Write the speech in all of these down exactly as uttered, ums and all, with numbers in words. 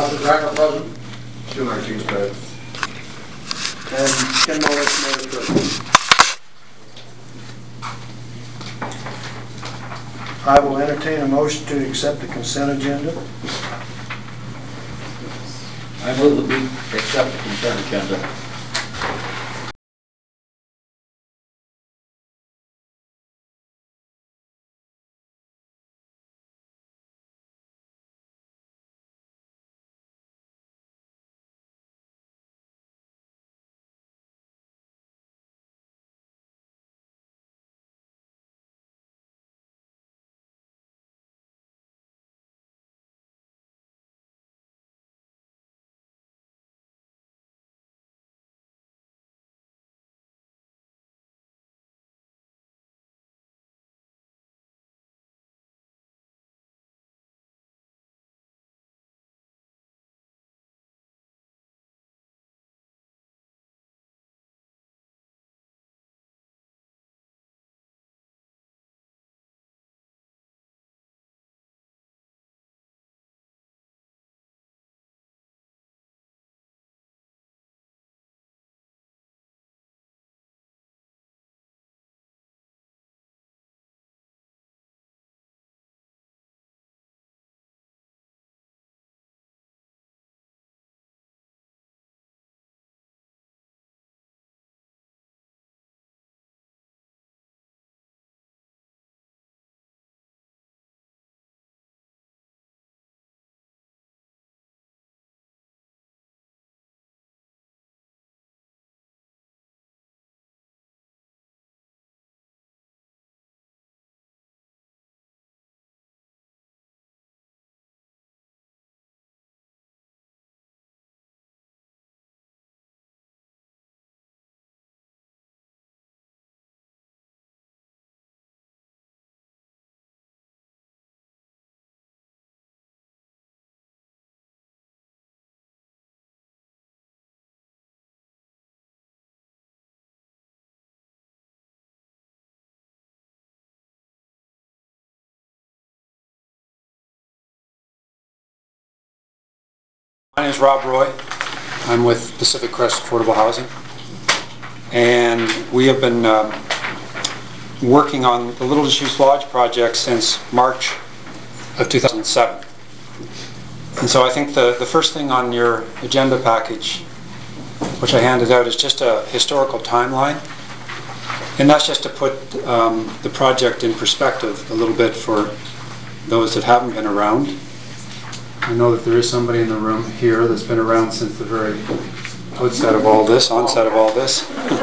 Roger Dranger present. Stu Martinez present. And Ken Mullis, Mayor present. I will entertain a motion to accept the consent agenda. I move that we accept the consent agenda. My name is Rob Roy. I'm with Pacific Crest Affordable Housing, and we have been um, working on the Little Deschutes Lodge project since March of two thousand seven. And so I think the, the first thing on your agenda package, which I handed out, is just a historical timeline. And that's just to put um, the project in perspective a little bit for those that haven't been around. I know that there is somebody in the room here that's been around since the very outset of all this, onset of all this.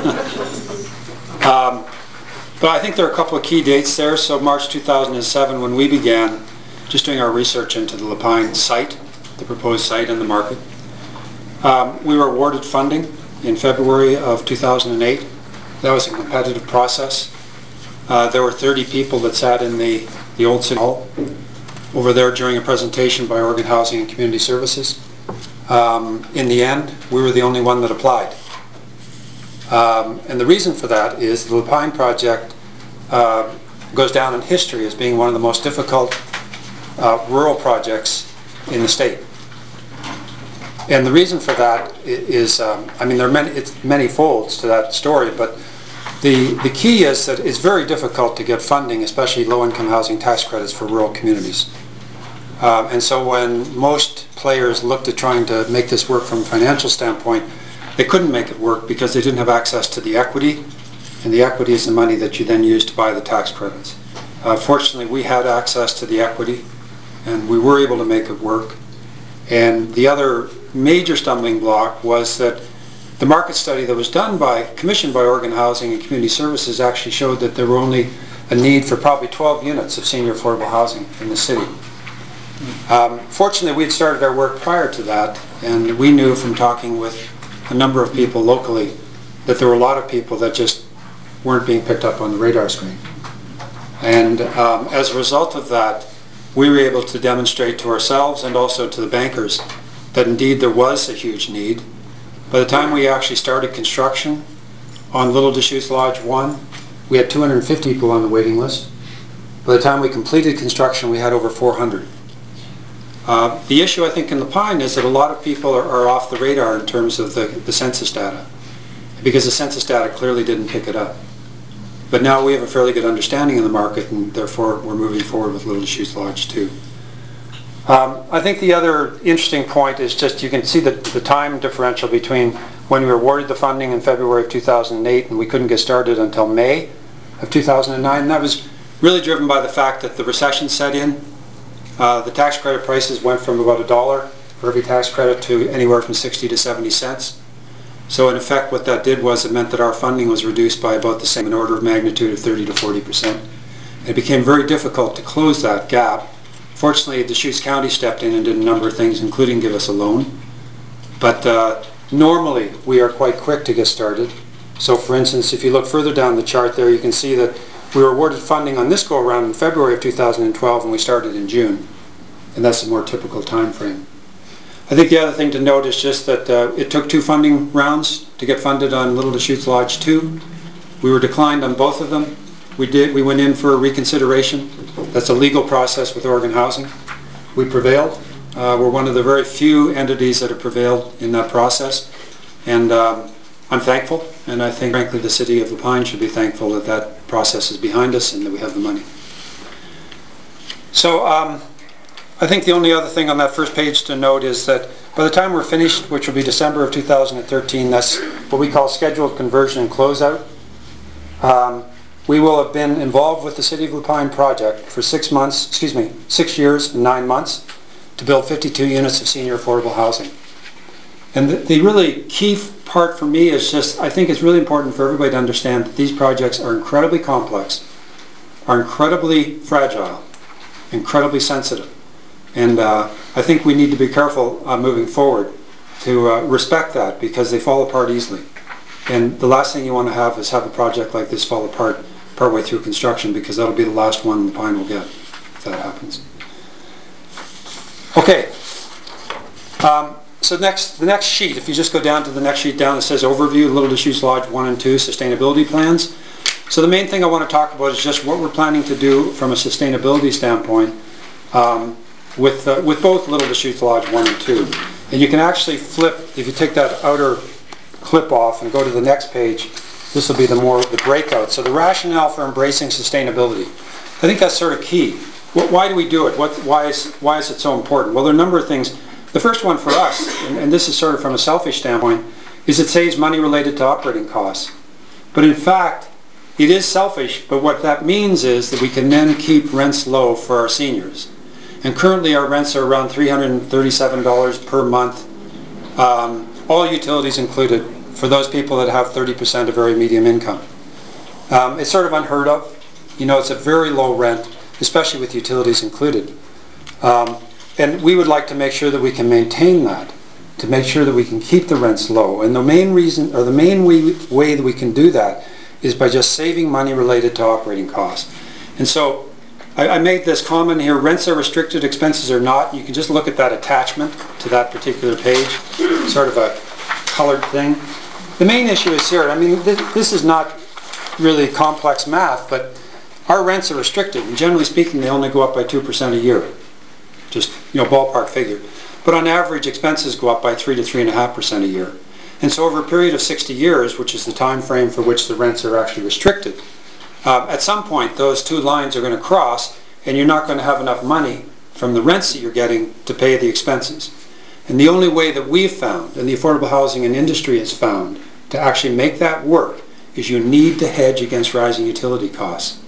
um, but I think there are a couple of key dates there. So March two thousand seven, when we began just doing our research into the Lapine site, the proposed site and the market, um, we were awarded funding in February of two thousand eight. That was a competitive process. Uh, there were thirty people that sat in the, the old City Hall over there during a presentation by Oregon Housing and Community Services. Um, in the end, we were the only one that applied. Um, and the reason for that is the Lapine project uh, goes down in history as being one of the most difficult uh, rural projects in the state. And the reason for that is, um, I mean, there are many, it's many folds to that story, but the, the key is that it's very difficult to get funding, especially low-income housing tax credits for rural communities. Um, and so when most players looked at trying to make this work from a financial standpoint, they couldn't make it work because they didn't have access to the equity, and the equity is the money that you then use to buy the tax credits. Uh, fortunately, we had access to the equity, and we were able to make it work. And the other major stumbling block was that the market study that was done by, commissioned by Oregon Housing and Community Services, actually showed that there were only a need for probably twelve units of senior affordable housing in the city. Um, fortunately, we had started our work prior to that, and we knew from talking with a number of people locally that there were a lot of people that just weren't being picked up on the radar screen. And um, as a result of that, we were able to demonstrate to ourselves and also to the bankers that indeed there was a huge need. By the time we actually started construction on Little Deschutes Lodge one, we had two hundred fifty people on the waiting list. By the time we completed construction, we had over four hundred. Uh, the issue, I think, in La Pine is that a lot of people are, are off the radar in terms of the, the census data, because the census data clearly didn't pick it up. But now we have a fairly good understanding of the market, and therefore we're moving forward with Little Deschutes Lodge two. Um, I think the other interesting point is just you can see the, the time differential between when we were awarded the funding in February of two thousand eight and we couldn't get started until May of two thousand nine. And that was really driven by the fact that the recession set in. Uh, the tax credit prices went from about a dollar for every tax credit to anywhere from sixty to seventy cents. So in effect what that did was it meant that our funding was reduced by about the same, an order of magnitude of thirty to forty percent. It became very difficult to close that gap. Fortunately, Deschutes County stepped in and did a number of things, including give us a loan. But uh, normally we are quite quick to get started. So for instance, if you look further down the chart there, you can see that we were awarded funding on this go-around in February of two thousand twelve, and we started in June. And that's a more typical time frame. I think the other thing to note is just that uh, it took two funding rounds to get funded on Little Deschutes Lodge two. We were declined on both of them. We did. We went in for a reconsideration. That's a legal process with Oregon Housing. We prevailed. Uh, we're one of the very few entities that have prevailed in that process. And um, I'm thankful, and I think frankly the City of La Pine should be thankful that that process is behind us and that we have the money. So um, I think the only other thing on that first page to note is that by the time we're finished, which will be December of two thousand thirteen, that's what we call scheduled conversion and closeout. Um, we will have been involved with the City of La Pine project for six months, excuse me, six years and nine months to build fifty-two units of senior affordable housing. And the, the really key part for me is just, I think it's really important for everybody to understand that these projects are incredibly complex, are incredibly fragile, incredibly sensitive. And uh, I think we need to be careful uh, moving forward to uh, respect that, because they fall apart easily. And the last thing you want to have is have a project like this fall apart partway through construction, because that'll be the last one La Pine will get if that happens. Okay. Um, so next, the next sheet, if you just go down to the next sheet down, it says Overview, Little Deschutes Lodge one and two Sustainability Plans. So the main thing I want to talk about is just what we're planning to do from a sustainability standpoint um, with, uh, with both Little Deschutes Lodge one and two. And you can actually flip, if you take that outer clip off and go to the next page, this will be the more the breakout. So the rationale for embracing sustainability. I think that's sort of key. Why do we do it? What, why, is, why is it so important? Well, there are a number of things. The first one for us, and, and this is sort of from a selfish standpoint, is it saves money related to operating costs. But in fact, it is selfish, but what that means is that we can then keep rents low for our seniors. And currently our rents are around three hundred thirty-seven dollars per month, um, all utilities included, for those people that have thirty percent of very medium income. Um, it's sort of unheard of. You know, it's a very low rent, especially with utilities included. Um, and we would like to make sure that we can maintain that, to make sure that we can keep the rents low. And the main reason, or the main way, way that we can do that is by just saving money related to operating costs. And so I, I made this comment here, rents are restricted, expenses are not. You can just look at that attachment to that particular page, sort of a colored thing. The main issue is here, I mean, th this is not really complex math, but our rents are restricted, and generally speaking, they only go up by two percent a year. Just, you know, ballpark figure. But on average, expenses go up by three to three point five percent a year. And so over a period of sixty years, which is the time frame for which the rents are actually restricted, uh, at some point, those two lines are going to cross, and you're not going to have enough money from the rents that you're getting to pay the expenses. And the only way that we've found, and the affordable housing and industry has found, to actually make that work is you need to hedge against rising utility costs.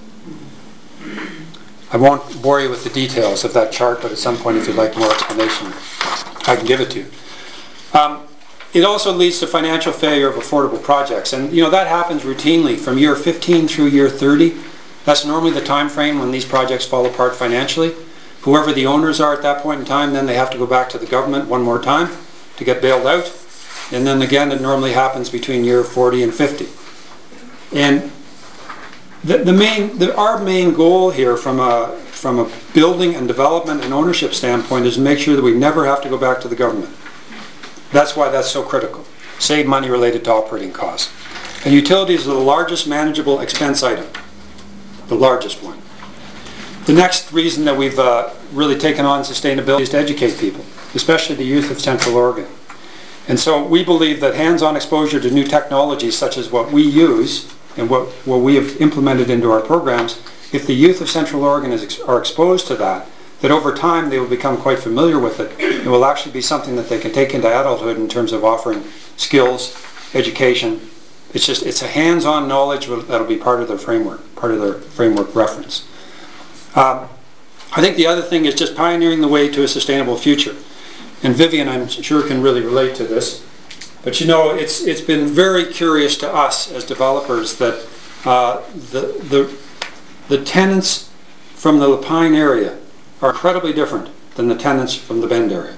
I won't bore you with the details of that chart, but at some point if you'd like more explanation, I can give it to you. Um, it also leads to financial failure of affordable projects, and you know that happens routinely from year fifteen through year thirty. That's normally the time frame when these projects fall apart financially. Whoever the owners are at that point in time, then they have to go back to the government one more time to get bailed out. And then again, it normally happens between year forty and fifty. And the, the main, the, our main goal here from a, from a building and development and ownership standpoint is to make sure that we never have to go back to the government. That's why that's so critical. Save money related to operating costs. And utilities are the largest manageable expense item. The largest one. The next reason that we've uh, really taken on sustainability is to educate people, especially the youth of Central Oregon. And so we believe that hands-on exposure to new technologies such as what we use and what, what we have implemented into our programs, if the youth of Central Oregon is ex are exposed to that, that over time they will become quite familiar with it. It will actually be something that they can take into adulthood in terms of offering skills, education. It's just, it's a hands-on knowledge that will be part of their framework, part of their framework reference. Um, I think the other thing is just pioneering the way to a sustainable future. And Vivian, I'm sure, can really relate to this. But you know, it's, it's been very curious to us as developers that uh, the, the, the tenants from the Lapine area are incredibly different than the tenants from the Bend area.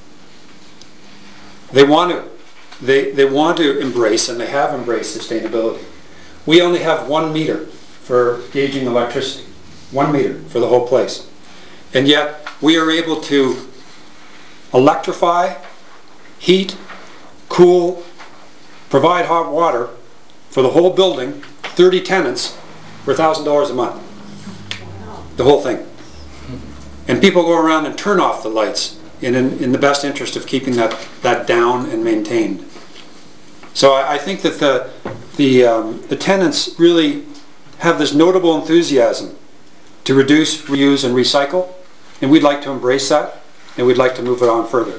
They want to, they, they want to embrace, and they have embraced, sustainability. We only have one meter for gauging electricity. One meter for the whole place. And yet we are able to electrify, heat, cool, provide hot water for the whole building, thirty tenants, for one thousand dollars a month. The whole thing. And people go around and turn off the lights in, in, in the best interest of keeping that, that down and maintained. So I, I think that the, the, um, the tenants really have this notable enthusiasm to reduce, reuse, and recycle, and we'd like to embrace that, and we'd like to move it on further.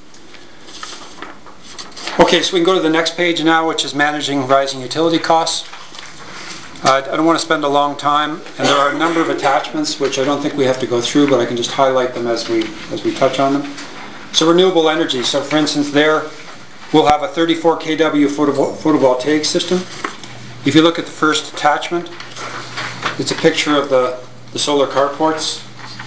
Okay, so we can go to the next page now, which is managing rising utility costs. Uh, I don't want to spend a long time, and there are a number of attachments which I don't think we have to go through, but I can just highlight them as we, as we touch on them. So renewable energy, so for instance there, we'll have a thirty-four K W photovol photovoltaic system. If you look at the first attachment, it's a picture of the the solar carports.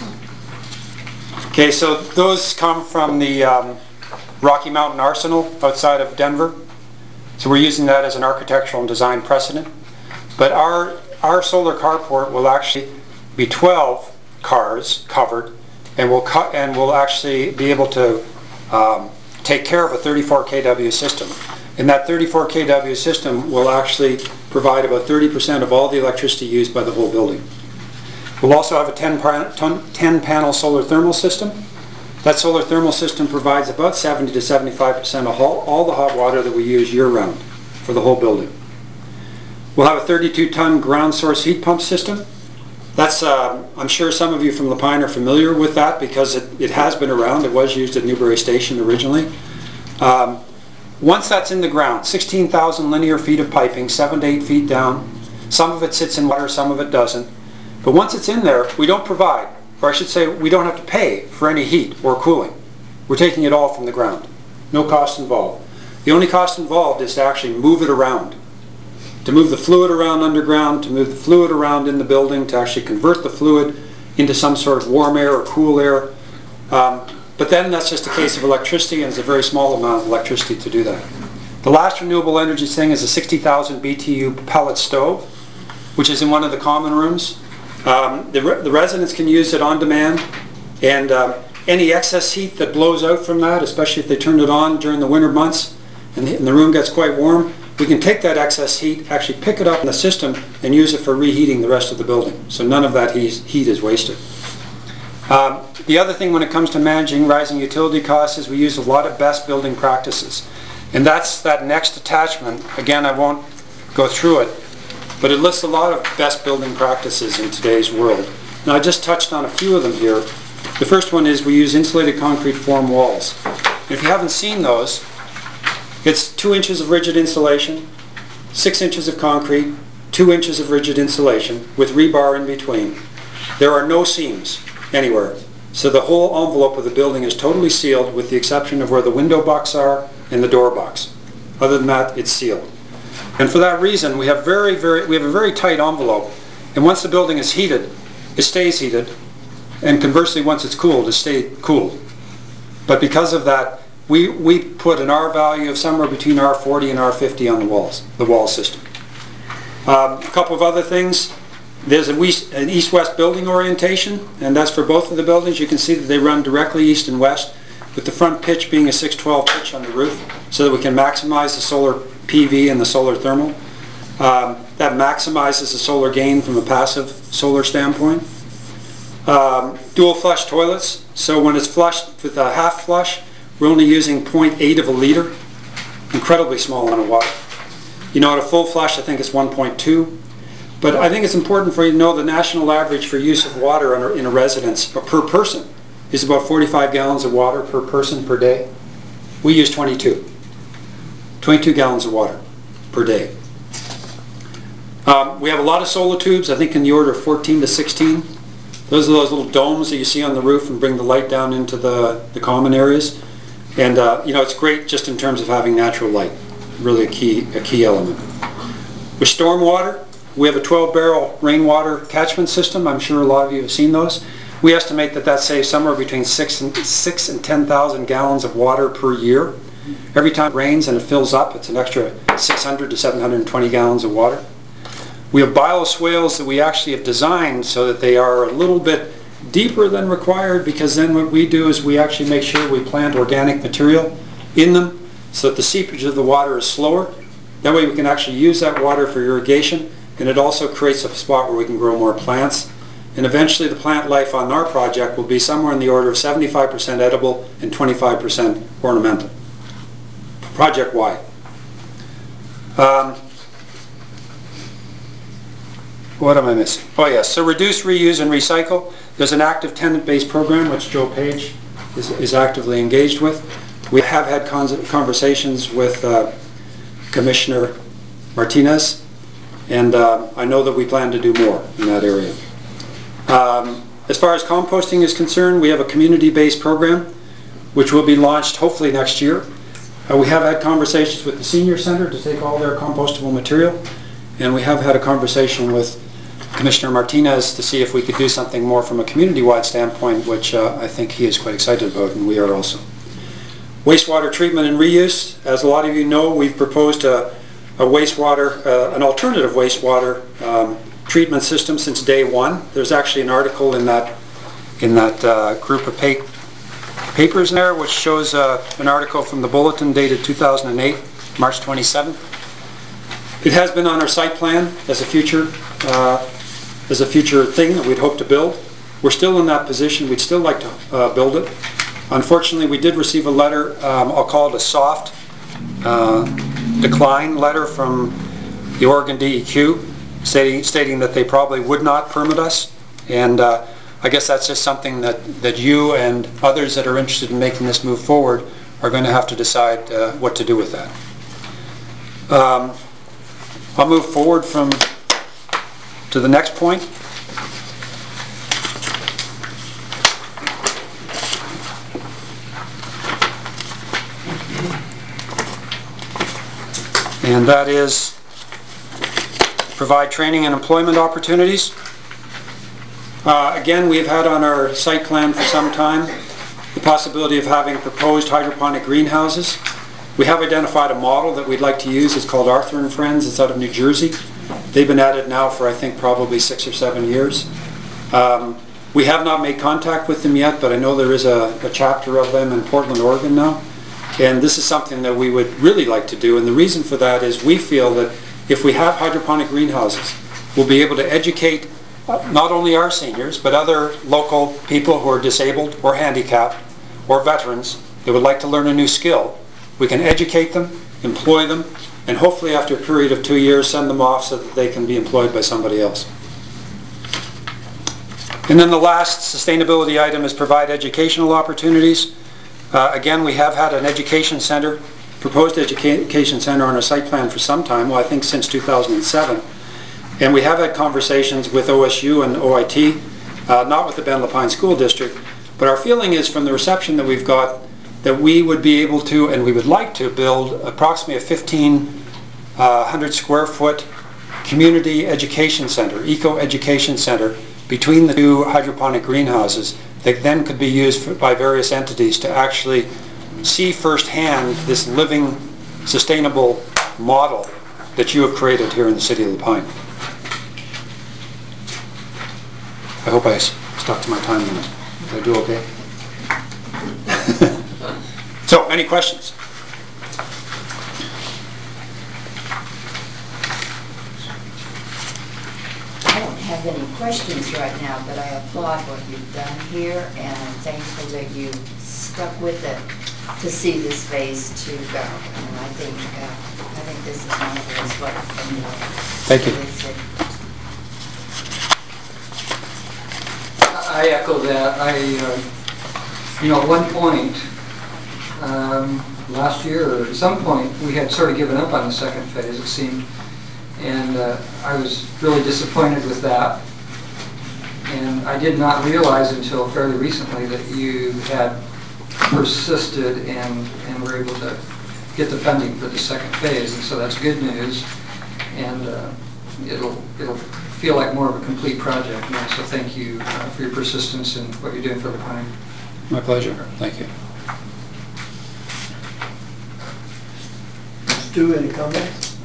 Okay, so those come from the um, Rocky Mountain Arsenal outside of Denver. So we're using that as an architectural and design precedent. But our, our solar carport will actually be twelve cars covered, and will cut and will actually be able to um, take care of a thirty-four K W system. And that thirty-four K W system will actually provide about thirty percent of all the electricity used by the whole building. We'll also have a ten panel solar thermal system. That solar thermal system provides about seventy to seventy-five percent of all, all the hot water that we use year-round for the whole building. We'll have a thirty-two ton ground source heat pump system. That's, uh, I'm sure some of you from Lapine are familiar with that because it, it has been around. It was used at Newbury Station originally. Um, once that's in the ground, sixteen thousand linear feet of piping, seven to eight feet down. Some of it sits in water, some of it doesn't. But once it's in there, we don't provide, or I should say we don't have to pay for any heat or cooling. We're taking it all from the ground. No cost involved. The only cost involved is to actually move it around. To move the fluid around underground, to move the fluid around in the building, to actually convert the fluid into some sort of warm air or cool air. Um, but then that's just a case of electricity, and it's a very small amount of electricity to do that. The last renewable energy thing is a sixty thousand B T U pellet stove, which is in one of the common rooms. Um, the, re the residents can use it on demand, and um, any excess heat that blows out from that, especially if they turn it on during the winter months and the, and the room gets quite warm, we can take that excess heat, actually pick it up in the system and use it for reheating the rest of the building. So none of that heat, heat is wasted. Um, the other thing when it comes to managing rising utility costs is we use a lot of best building practices. And that's that next attachment. Again, I won't go through it, but it lists a lot of best building practices in today's world. Now I just touched on a few of them here. The first one is we use insulated concrete form walls. And if you haven't seen those, it's two inches of rigid insulation, six inches of concrete, two inches of rigid insulation with rebar in between. There are no seams anywhere. So the whole envelope of the building is totally sealed with the exception of where the window box are and the door box. Other than that, it's sealed. And for that reason, we have very, very, we have a very tight envelope. And once the building is heated, it stays heated. And conversely, once it's cooled, it stays cooled. But because of that, we, we put an R value of somewhere between R forty and R fifty on the walls, the wall system. Um, a couple of other things. There's a west, an east-west building orientation, and that's for both of the buildings. You can see that they run directly east and west, with the front pitch being a six twelve pitch on the roof, so that we can maximize the solar P V and the solar thermal. Um, that maximizes the solar gain from a passive solar standpoint. Um, dual flush toilets, so when it's flushed with a half flush, we're only using zero point eight of a liter, incredibly small amount of water. You know, at a full flush, I think it's one point two. But I think it's important for you to know the national average for use of water in a, in a residence, or per person, is about forty-five gallons of water per person per day. We use twenty-two. twenty-two gallons of water per day. Um, we have a lot of solar tubes, I think in the order of fourteen to sixteen. Those are those little domes that you see on the roof and bring the light down into the, the common areas. And uh, you know, it's great just in terms of having natural light. Really a key, a key element. With stormwater, we have a twelve barrel rainwater catchment system. I'm sure a lot of you have seen those. We estimate that that saves somewhere between six and, six and ten thousand gallons of water per year. Every time it rains and it fills up, it's an extra six hundred to seven hundred twenty gallons of water. We have bioswales that we actually have designed so that they are a little bit deeper than required, because then what we do is we actually make sure we plant organic material in them so that the seepage of the water is slower. That way we can actually use that water for irrigation, and it also creates a spot where we can grow more plants. And eventually the plant life on our project will be somewhere in the order of seventy-five percent edible and twenty-five percent ornamental, project-wide. Um, What am I missing? Oh yes, so reduce, reuse, and recycle. There's an active tenant-based program which Joe Page is, is actively engaged with. We have had conversations with uh, Commissioner Martinez, and uh, I know that we plan to do more in that area. Um, as far as composting is concerned, we have a community-based program which will be launched hopefully next year. Uh, we have had conversations with the Senior Center to take all their compostable material, and we have had a conversation with Commissioner Martinez to see if we could do something more from a community-wide standpoint, which uh, I think he is quite excited about, and we are also. Wastewater treatment and reuse. As a lot of you know, we've proposed a, a wastewater, uh, an alternative wastewater um, treatment system since day one. There's actually an article in that, in that uh, group of pa papers there, which shows uh, an article from the Bulletin dated two thousand eight, March twenty-seventh. It has been on our site plan as a future uh, as a future thing that we'd hope to build. We're still in that position. We'd still like to uh, build it. Unfortunately, we did receive a letter, um, I'll call it a soft uh, decline letter from the Oregon D E Q stating, stating that they probably would not permit us. And uh, I guess that's just something that, that you and others that are interested in making this move forward are going to have to decide uh, what to do with that. Um, I'll move forward from to the next point. And that is provide training and employment opportunities. Uh, again, we've had on our site plan for some time the possibility of having proposed hydroponic greenhouses. We have identified a model that we'd like to use. It's called Arthur and Friends. It's out of New Jersey. They've been at it now for I think probably six or seven years. Um, we have not made contact with them yet, but I know there is a, a chapter of them in Portland, Oregon now. And this is something that we would really like to do. And the reason for that is we feel that if we have hydroponic greenhouses, we'll be able to educate not only our seniors, but other local people who are disabled or handicapped or veterans that would like to learn a new skill. We can educate them, employ them, and hopefully after a period of two years send them off so that they can be employed by somebody else. And then the last sustainability item is provide educational opportunities. Uh, again, we have had an education center, proposed education center on our site plan for some time, well I think since two thousand seven. And we have had conversations with O S U and O I T, uh, not with the Bend Lapine School District, but our feeling is from the reception that we've got that we would be able to, and we would like to, build approximately a fifteen hundred square foot community education center, eco-education center, between the two hydroponic greenhouses that then could be used for, by various entities to actually see firsthand this living, sustainable model that you have created here in the city of Lapine. I hope I stuck to my time limit. Did I do okay? So, any questions? I don't have any questions right now, but I applaud what you've done here, and I'm thankful that you stuck with it to see this phase two go. And I think, uh, I think this is marvelous what you're doing. Thank you. Really said- I echo that. I, uh, you know, at one point, um, last year or at some point, we had sort of given up on the second phase, it seemed. And uh, I was really disappointed with that. And I did not realize until fairly recently that you had persisted and, and were able to get the funding for the second phase. And so that's good news. And uh, it'll, it'll feel like more of a complete project now. So thank you uh, for your persistence and what you're doing for the Pine. My pleasure. Thank you. Stu, any comments?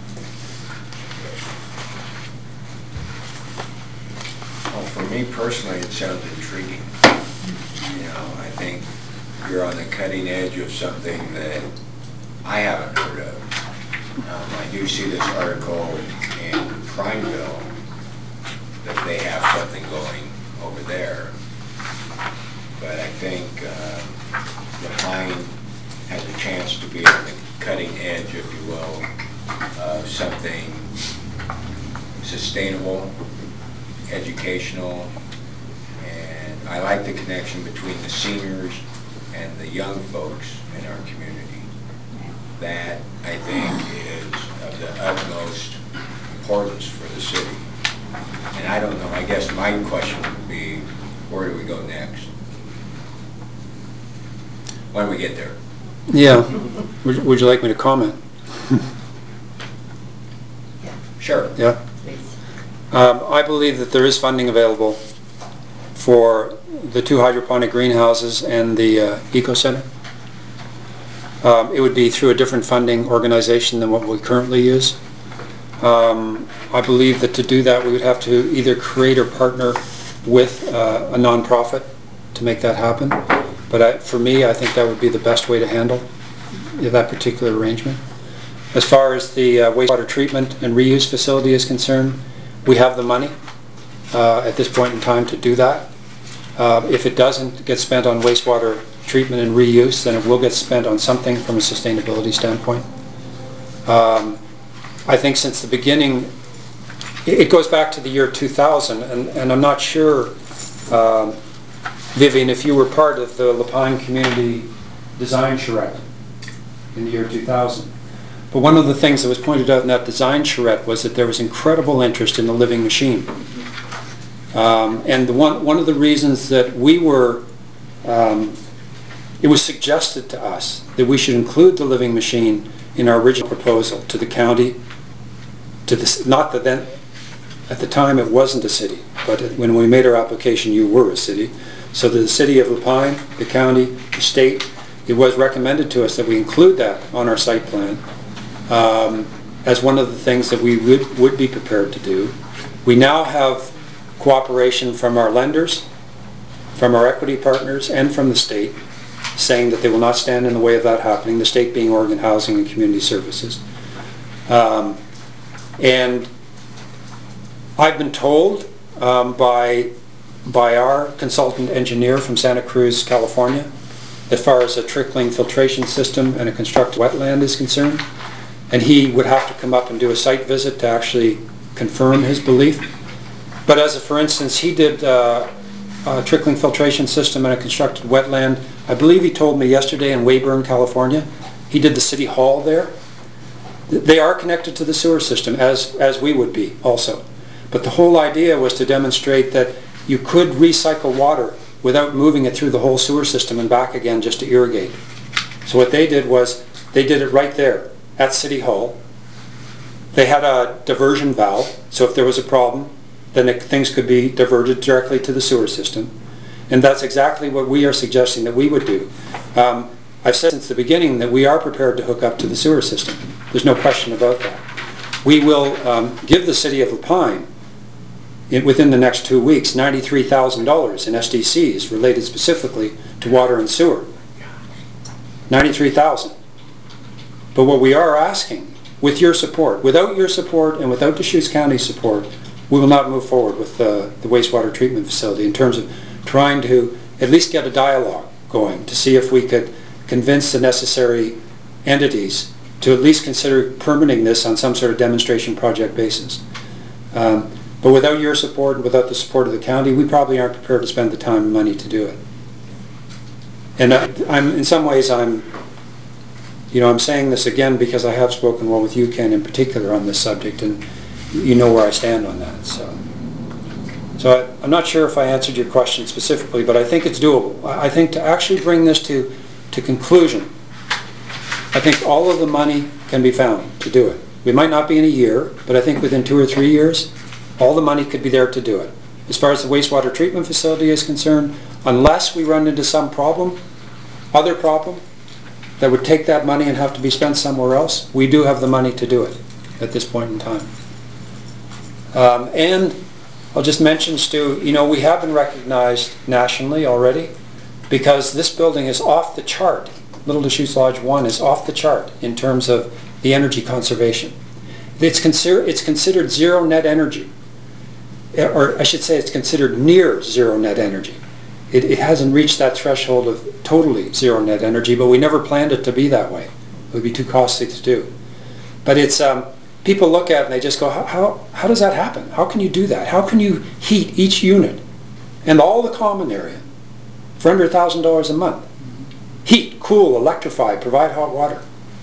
Well, for me personally, it sounds intriguing. You know, I think you're on the cutting edge of something that I haven't heard of. Um, I do see this article in Prineville that they have something going over there. But I think uh, Lapine has a chance to be on the cutting edge, if you will, of something sustainable, educational, and I like the connection between the seniors and the young folks in our community. That, I think, is of the utmost importance for the city. And I don't know, I guess my question would be, where do we go next? When we get there? Yeah. Would, would you like me to comment? Yeah, Sure. Yeah. please. Um, I believe that there is funding available for the two hydroponic greenhouses and the uh, Eco Center. Um, it would be through a different funding organization than what we currently use. Um, I believe that to do that we would have to either create or partner with uh, a nonprofit to make that happen. But I, for me, I think that would be the best way to handle that particular arrangement. As far as the uh, wastewater treatment and reuse facility is concerned, we have the money uh, at this point in time to do that. Uh, if it doesn't get spent on wastewater treatment and reuse, then it will get spent on something from a sustainability standpoint. Um, I think since the beginning, it goes back to the year two thousand, and, and I'm not sure, um, Vivian, if you were part of the Lapine Community Design Charrette in the year two thousand. But one of the things that was pointed out in that design charrette was that there was incredible interest in the living machine. Um, and the one, one of the reasons that we were, um, it was suggested to us that we should include the living machine in our original proposal to the county, to the, not that then, at the time it wasn't a city, but when we made our application you were a city. So the city of Lapine, the county, the state, it was recommended to us that we include that on our site plan um, as one of the things that we would, would be prepared to do. We now have cooperation from our lenders, from our equity partners, and from the state, saying that they will not stand in the way of that happening, the state being Oregon Housing and Community Services. Um, and I've been told um, by, by our consultant engineer from Santa Cruz, California, as far as a trickling filtration system and a constructed wetland is concerned, and he would have to come up and do a site visit to actually confirm his belief. But as a, for instance, he did uh, a trickling filtration system and a constructed wetland, I believe he told me yesterday in Weyburn, California. He did the city hall there. They are connected to the sewer system, as, as we would be also. But the whole idea was to demonstrate that you could recycle water without moving it through the whole sewer system and back again just to irrigate. So what they did was, they did it right there at City Hall. They had a diversion valve, so if there was a problem, then it, things could be diverted directly to the sewer system. And that's exactly what we are suggesting that we would do. Um, I've said since the beginning that we are prepared to hook up to the sewer system. There's no question about that. We will um, give the city of Lapine, in, within the next two weeks, ninety-three thousand dollars in S D Cs related specifically to water and sewer. ninety-three thousand dollars. But what we are asking, with your support, without your support and without Deschutes County support, we will not move forward with the, the wastewater treatment facility in terms of trying to at least get a dialogue going to see if we could convince the necessary entities to at least consider permitting this on some sort of demonstration project basis. Um, but without your support and without the support of the county, we probably aren't prepared to spend the time and money to do it. And I, I'm, in some ways, I'm, you know, I'm saying this again because I have spoken well with you, Ken, in particular on this subject, and you know where I stand on that. So, so I, I'm not sure if I answered your question specifically, but I think it's doable. I, I think to actually bring this to, to conclusion, I think all of the money can be found to do it. We might not be in a year, but I think within two or three years, all the money could be there to do it. As far as the wastewater treatment facility is concerned, unless we run into some problem, other problem, that would take that money and have to be spent somewhere else, we do have the money to do it at this point in time. Um, and I'll just mention, Stu, you know, we have been recognized nationally already because this building is off the chart. Little Deschutes Lodge one is off the chart in terms of the energy conservation. It's, consider it's considered zero net energy. Or I should say it's considered near zero net energy. It, it hasn't reached that threshold of totally zero net energy, but we never planned it to be that way. It would be too costly to do. But it's, um, people look at it and they just go, how, how, how does that happen? How can you do that? How can you heat each unit and all the common area for under one thousand dollars a month? Heat, cool, electrify, provide hot water.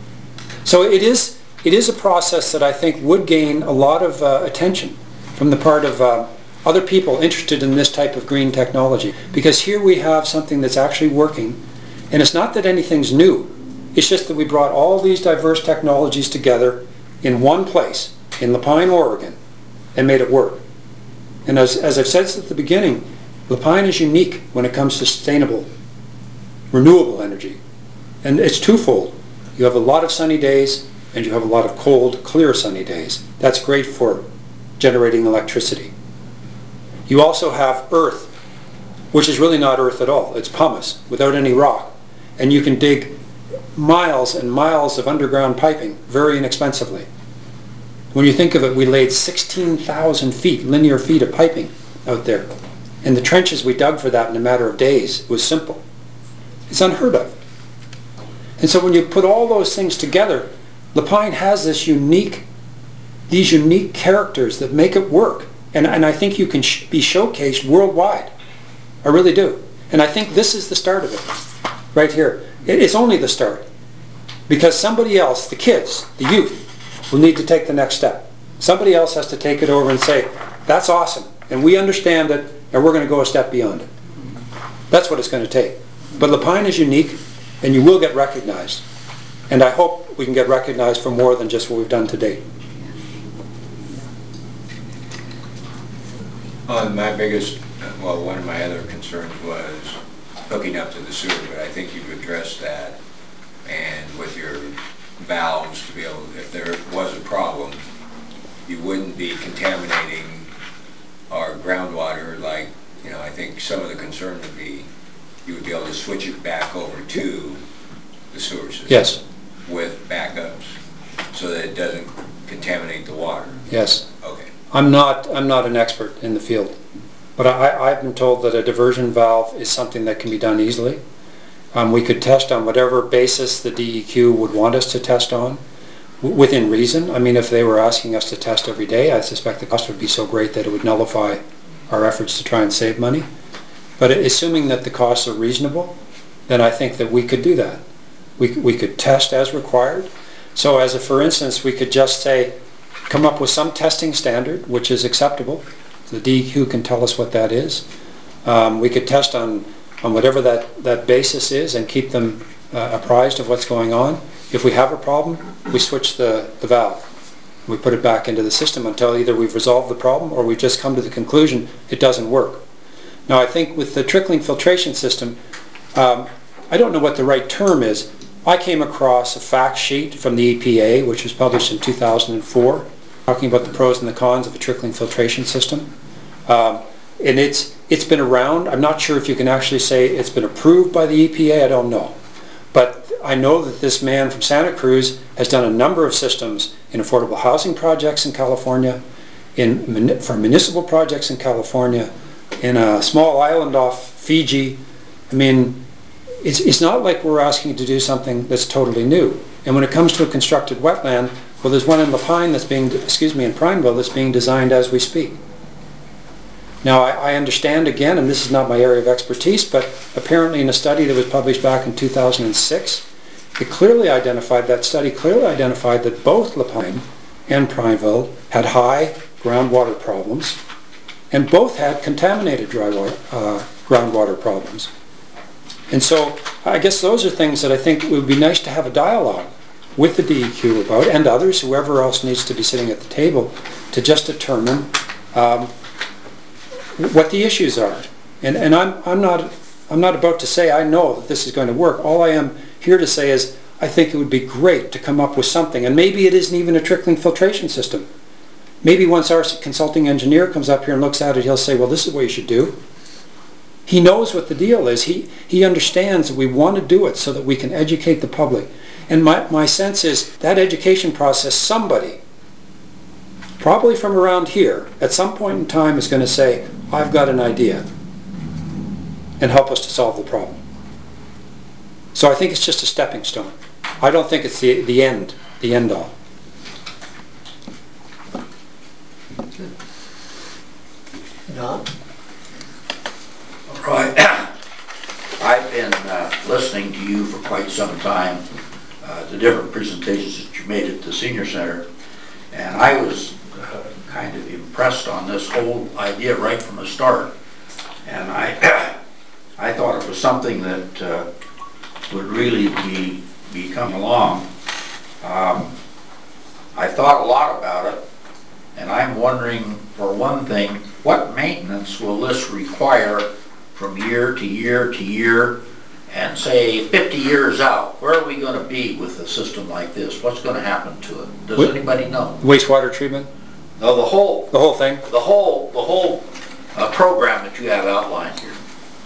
So it is, it is a process that I think would gain a lot of uh, attention from the part of uh, other people interested in this type of green technology. Because here we have something that's actually working, and it's not that anything's new. It's just that we brought all these diverse technologies together in one place, in La Pine, Oregon, and made it work. And as, as I've said at the beginning, La Pine is unique when it comes to sustainable, renewable energy. And it's twofold. You have a lot of sunny days, and you have a lot of cold, clear sunny days. That's great for generating electricity. You also have earth, which is really not earth at all. It's pumice, without any rock. And you can dig miles and miles of underground piping very inexpensively. When you think of it, we laid sixteen thousand feet, linear feet of piping out there. And the trenches we dug for that in a matter of days was simple. It's unheard of. And so when you put all those things together, La Pine has this unique, these unique characters that make it work. And, and I think you can sh be showcased worldwide. I really do. And I think this is the start of it, right here. It, it's only the start. Because somebody else, the kids, the youth, will need to take the next step. Somebody else has to take it over and say, that's awesome, and we understand it, and we're going to go a step beyond it. That's what it's going to take. But La Pine is unique, and you will get recognized. And I hope we can get recognized for more than just what we've done to date. Uh, my biggest, well, one of my other concerns was hooking up to the sewer, but I think you've addressed that. And with your valves to be able, if there was a problem, you wouldn't be contaminating our groundwater like, you know, I think some of the concern would be you would be able to switch it back over to the sewer system. Yes. With backups, so that it doesn't contaminate the water. Yes. Okay. I'm not, I'm not an expert in the field, but I, I've been told that a diversion valve is something that can be done easily. Um, we could test on whatever basis the D E Q would want us to test on, w within reason. I mean, if they were asking us to test every day, I suspect the cost would be so great that it would nullify our efforts to try and save money. But assuming that the costs are reasonable, then I think that we could do that. We, we could test as required. So as a, for instance, we could just say, come up with some testing standard which is acceptable. The D E Q can tell us what that is. Um, we could test on, on whatever that, that basis is and keep them uh, apprised of what's going on. If we have a problem, we switch the, the valve. We put it back into the system until either we've resolved the problem or we've just come to the conclusion it doesn't work. Now I think with the trickling filtration system, um, I don't know what the right term is. I came across a fact sheet from the E P A, which was published in two thousand four, talking about the pros and the cons of a trickling filtration system. Um, and it's, it's been around. I'm not sure if you can actually say it's been approved by the E P A. I don't know. But I know that this man from Santa Cruz has done a number of systems in affordable housing projects in California, in, muni- for municipal projects in California, in a small island off Fiji. I mean, it's, it's not like we're asking to do something that's totally new. And when it comes to a constructed wetland, well, there's one in Lapine that's being, excuse me, in Prineville that's being designed as we speak. Now, I, I understand again, and this is not my area of expertise, but apparently in a study that was published back in two thousand six, it clearly identified, that study clearly identified that both Lapine and Prineville had high groundwater problems, and both had contaminated dry water, uh, groundwater problems. And so I guess those are things that I think it would be nice to have a dialogue with the D E Q about, and others, whoever else needs to be sitting at the table, to just determine um, what the issues are. And, and I'm, I'm, not, I'm not about to say I know that this is going to work. All I am here to say is I think it would be great to come up with something, and maybe it isn't even a trickling filtration system. Maybe once our consulting engineer comes up here and looks at it, he'll say, well, this is what you should do. He knows what the deal is. He, he understands that we want to do it so that we can educate the public. And my, my sense is that education process, somebody, probably from around here, at some point in time is going to say, I've got an idea, and help us to solve the problem. So I think it's just a stepping stone. I don't think it's the, the end, the end all. Don? Right. I've been uh, listening to you for quite some time, uh, the different presentations that you made at the Senior Center, and I was uh, kind of impressed on this whole idea right from the start. And I, I thought it was something that uh, would really be, be coming along. Um, I thought a lot about it, and I'm wondering, for one thing, what maintenance will this require from year to year to year, and say fifty years out? Where are we going to be with a system like this? What's going to happen to it? Does Wait. anybody know? Wastewater treatment? No, the whole, The whole thing? the whole, the whole uh, program that you have outlined here.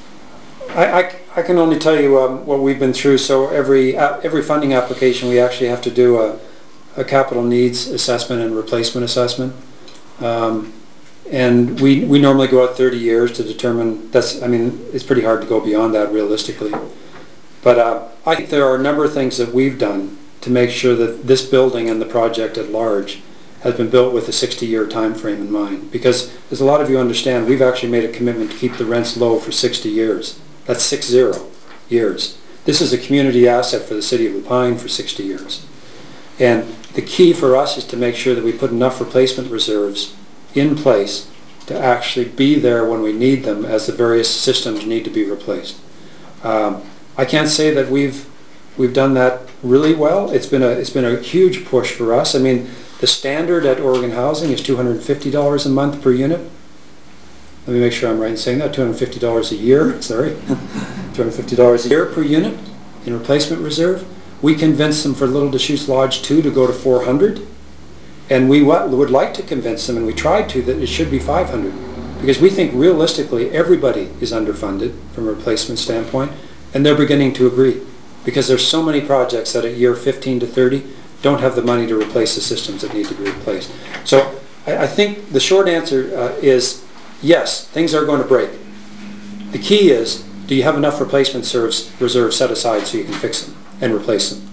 I, I, I can only tell you um, what we've been through. So every uh, every funding application, we actually have to do a, a capital needs assessment and replacement assessment. Um, and we, we normally go out thirty years to determine, that's, I mean, it's pretty hard to go beyond that realistically. But uh, I think there are a number of things that we've done to make sure that this building and the project at large has been built with a sixty year time frame in mind. Because as a lot of you understand, we've actually made a commitment to keep the rents low for sixty years. That's six zero years. This is a community asset for the city of Lapine for sixty years. And the key for us is to make sure that we put enough replacement reserves in place to actually be there when we need them as the various systems need to be replaced. Um, I can't say that we've we've done that really well. It's been a it's been a huge push for us. I mean, the standard at Oregon Housing is two hundred fifty dollars a month per unit. Let me make sure I'm right in saying that. two hundred fifty dollars a year, sorry. two hundred fifty dollars a year per unit in replacement reserve. We convinced them for Little Deschutes Lodge two to go to four hundred dollars. And we would like to convince them, and we tried to, that it should be five hundred dollars. Because we think realistically everybody is underfunded from a replacement standpoint, and they're beginning to agree. Because there's so many projects that at year fifteen to thirty don't have the money to replace the systems that need to be replaced. So I, I think the short answer uh, is yes, things are going to break. The key is, do you have enough replacement reserves, reserves set aside so you can fix them and replace them?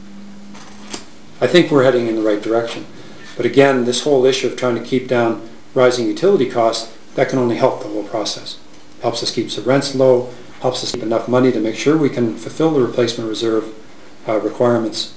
I think we're heading in the right direction. But again, this whole issue of trying to keep down rising utility costs, that can only help the whole process. Helps us keep the rents low, helps us keep enough money to make sure we can fulfill the replacement reserve uh, requirements.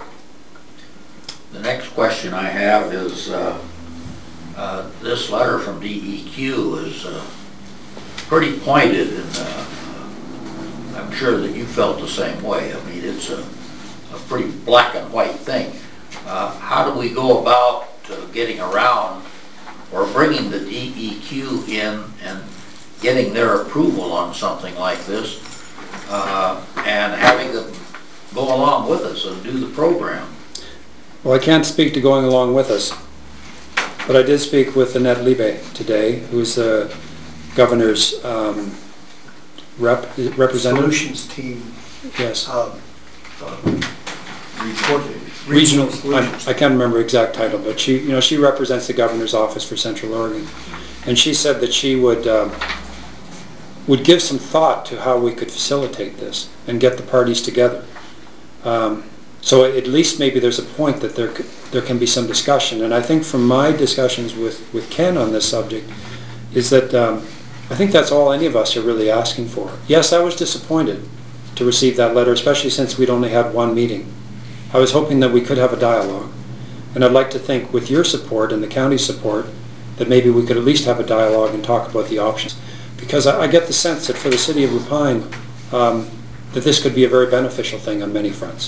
The next question I have is, uh, uh, this letter from D E Q is uh, pretty pointed, and uh, I'm sure that you felt the same way. I mean, it's a, a pretty black and white thing. Uh, how do we go about uh, getting around or bringing the D E Q in and getting their approval on something like this, uh, and having them go along with us and do the program? Well, I can't speak to going along with us, but I did speak with Annette Liebe today, who's the governor's um, rep, representative. Solutions team Yes. um, uh, reported regional, Regional I'm- Solutions. I can't remember her exact title, but she, you know, she represents the governor's office for Central Oregon. And she said that she would, um, would give some thought to how we could facilitate this and get the parties together. Um, So at least maybe there's a point that there could, there can be some discussion. And I think from my discussions with, with Ken on this subject is that um, I think that's all any of us are really asking for. Yes, I was disappointed to receive that letter, especially since we'd only had one meeting. I was hoping that we could have a dialogue. And I'd like to think with your support and the county's support that maybe we could at least have a dialogue and talk about the options. Because I, I get the sense that for the city of Lupine, um, that this could be a very beneficial thing on many fronts.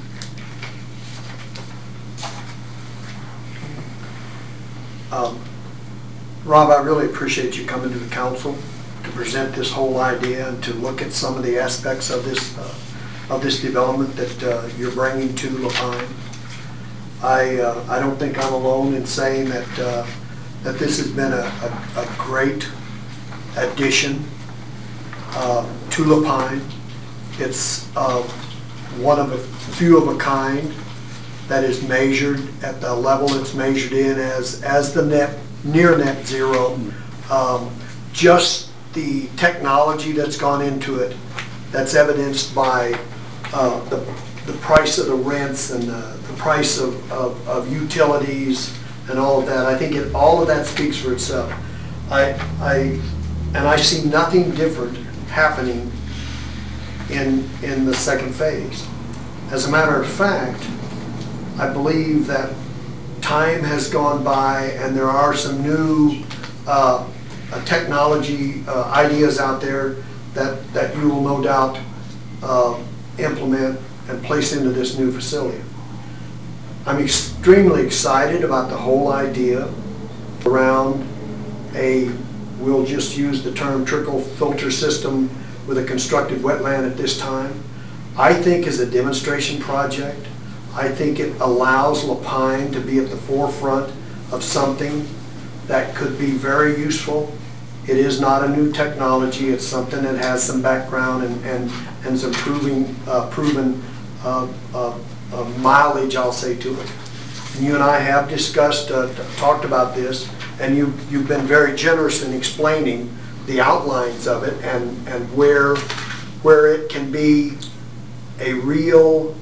Um, Rob, I really appreciate you coming to the council to present this whole idea and to look at some of the aspects of this uh, of this development that uh, you're bringing to Lupine. I uh, I don't think I'm alone in saying that uh, that this has been a, a, a great addition uh, to Lupine. It's uh, one of a few of a kind that is measured at the level it's measured in as as the net near net zero. Um, just the technology that's gone into it, that's evidenced by uh, the the price of the rents and the, the price of, of, of utilities and all of that. I think it, all of that speaks for itself. I I and I see nothing different happening in in the second phase. As a matter of fact, I believe that time has gone by and there are some new uh, uh, technology uh, ideas out there that, that you will no doubt uh, implement and place into this new facility. I'm extremely excited about the whole idea around a, we'll just use the term trickle filter system with a constructed wetland at this time. I think as a demonstration project, I think it allows Lupine to be at the forefront of something that could be very useful. It is not a new technology. It's something that has some background and, and, and some proving, uh, proven uh, uh, uh, mileage, I'll say, to it. And you and I have discussed, uh, talked about this, and you, you've been very generous in explaining the outlines of it and, and where, where it can be a real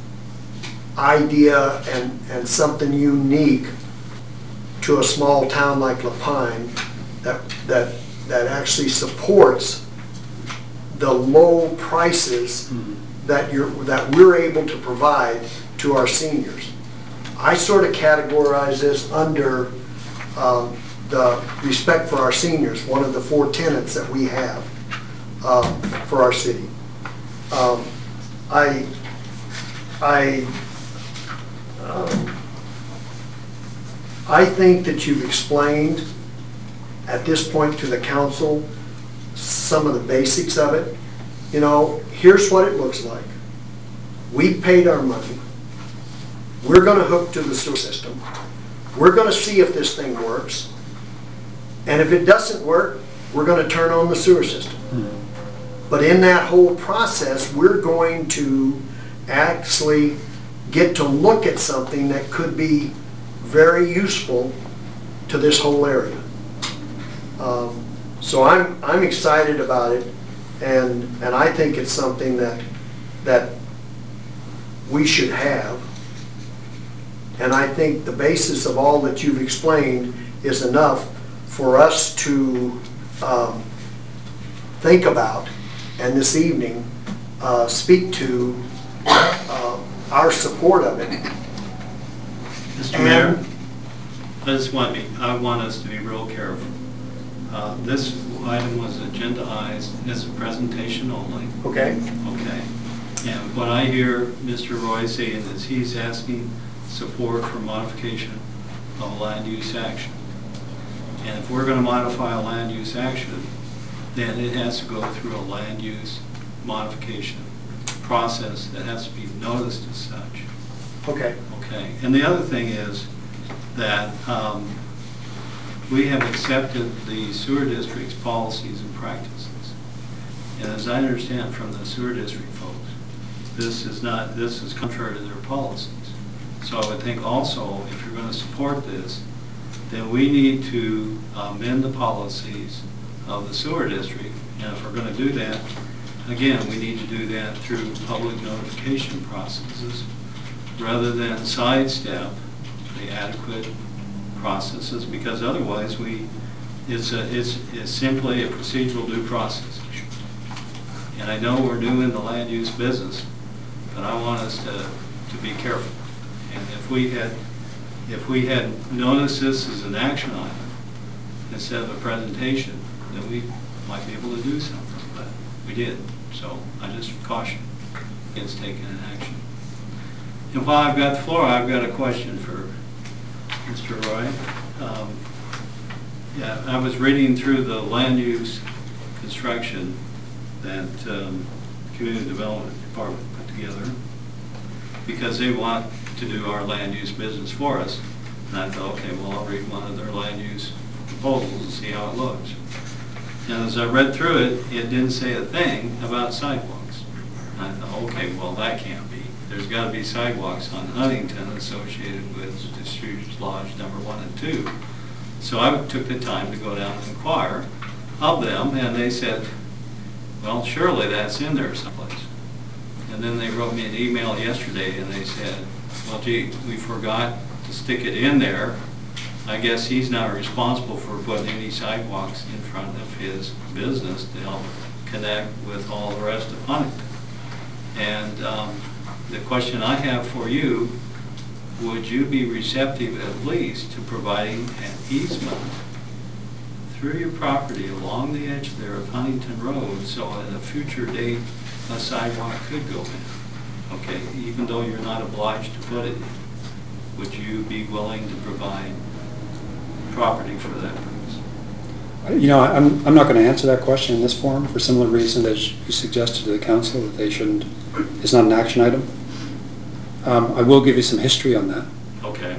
idea and, and something unique to a small town like Lupine that, that, that actually supports the low prices mm-hmm. that, you're, that we're able to provide to our seniors. I sort of categorize this under um, the respect for our seniors, one of the four tenets that we have um, for our city. Um, I, I Um, I think that you've explained at this point to the council some of the basics of it. You know, here's what it looks like. We paid our money. We're going to hook to the sewer system. We're going to see if this thing works. And if it doesn't work, we're going to turn on the sewer system. Mm-hmm. But in that whole process, we're going to actually get to look at something that could be very useful to this whole area. Um, so I'm I'm excited about it, and and I think it's something that that we should have. And I think the basis of all that you've explained is enough for us to um, think about, and this evening uh, speak to uh, our support of it. Mister Mayor, I just want me, I want us to be real careful. Uh, this item was agendized as a presentation only. Okay. Okay. And what I hear Mister Roy saying is he's asking support for modification of a land use action. And if we're going to modify a land use action, then it has to go through a land use modification process that has to be noticed as such. Okay. Okay. And the other thing is that um, we have accepted the sewer district's policies and practices. And as I understand from the sewer district folks, this is not, this is contrary to their policies. So I would think also, if you're going to support this, then we need to amend the policies of the sewer district. And if we're going to do that, again, we need to do that through public notification processes rather than sidestep the adequate processes, because otherwise we, it's, a, it's, it's simply a procedural due process issue. And I know we're new in the land use business, but I want us to, to be careful. And if we had, if we had noticed this as an action item instead of a presentation, then we might be able to do something, but we did. So I just caution against taking an action. And while I've got the floor, I've got a question for Mister Roy. Um, yeah, I was reading through the land use construction that um, Community Development Department put together because they want to do our land use business for us. And I thought, okay, well, I'll read one of their land use proposals and see how it looks. And as I read through it, it didn't say a thing about sidewalks. And I thought, okay, well, that can't be. There's got to be sidewalks on Huntington associated with Distributors Lodge number one and two. So I took the time to go down and inquire of them, and they said, well, surely that's in there someplace. And then they wrote me an email yesterday and they said, well, gee, we forgot to stick it in there. I guess he's not responsible for putting any sidewalks in front of his business to help connect with all the rest of Huntington. And um, the question I have for you, would you be receptive at least to providing an easement through your property along the edge there of Huntington Road so at a future date a sidewalk could go in? Okay, even though you're not obliged to put it in, would you be willing to provide property for that purpose? You know, I'm, I'm not going to answer that question in this forum for similar reason as you suggested to the council that they shouldn't, it's not an action item. Um, I will give you some history on that. Okay.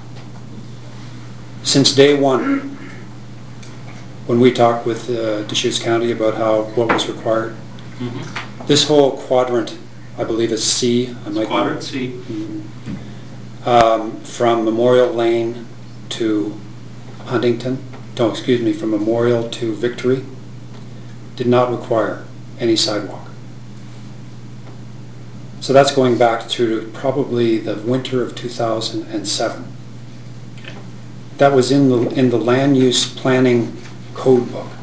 Since day one, when we talked with uh, Deschutes County about how what was required, Mm-hmm. this whole quadrant, I believe it's C. I might Quadrant C. Mm-hmm. um, from Memorial Lane to Huntington, no, excuse me, from Memorial to Victory, did not require any sidewalk. So that's going back to probably the winter of two thousand seven. Okay. That was in the in the land use planning code book.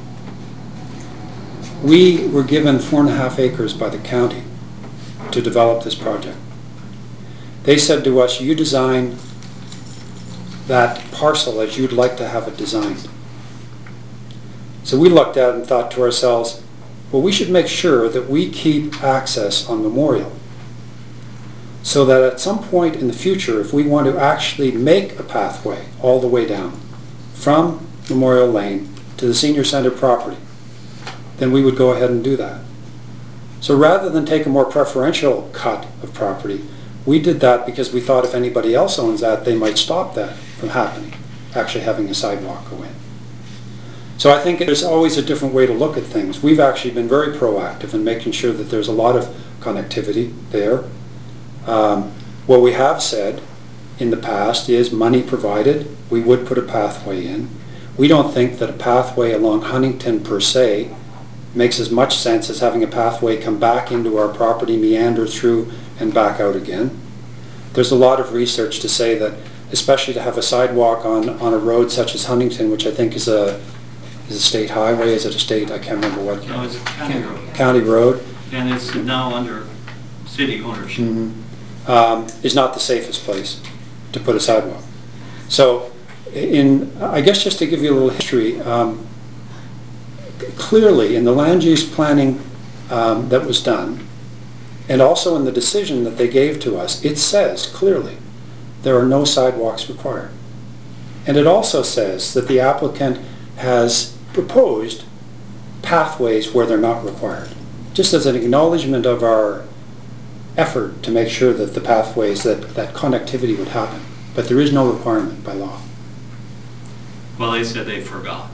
We were given four and a half acres by the county to develop this project. They said to us, you design that parcel as you'd like to have it designed. So we looked at it and thought to ourselves, well, we should make sure that we keep access on Memorial so that at some point in the future, if we want to actually make a pathway all the way down from Memorial Lane to the senior center property, then we would go ahead and do that. So rather than take a more preferential cut of property, we did that because we thought if anybody else owns that, they might stop that from happening, actually having a sidewalk go in. So I think there's always a different way to look at things. We've actually been very proactive in making sure that there's a lot of connectivity there. Um, what we have said in the past is money provided, we would put a pathway in. We don't think that a pathway along Huntington per se makes as much sense as having a pathway come back into our property, meander through and back out again. There's a lot of research to say that, especially to have a sidewalk on, on a road such as Huntington, which I think is a, is a state highway, is it a state, I can't remember what. No, it's a county road. County road. And it's now under city ownership. Mm-hmm. um, is not the safest place to put a sidewalk. So, in, I guess just to give you a little history, um, clearly in the land use planning um, that was done, and also in the decision that they gave to us, it says clearly there are no sidewalks required. And it also says that the applicant has proposed pathways where they're not required, just as an acknowledgement of our effort to make sure that the pathways, that, that connectivity would happen. But there is no requirement by law. Well, they said they forgot.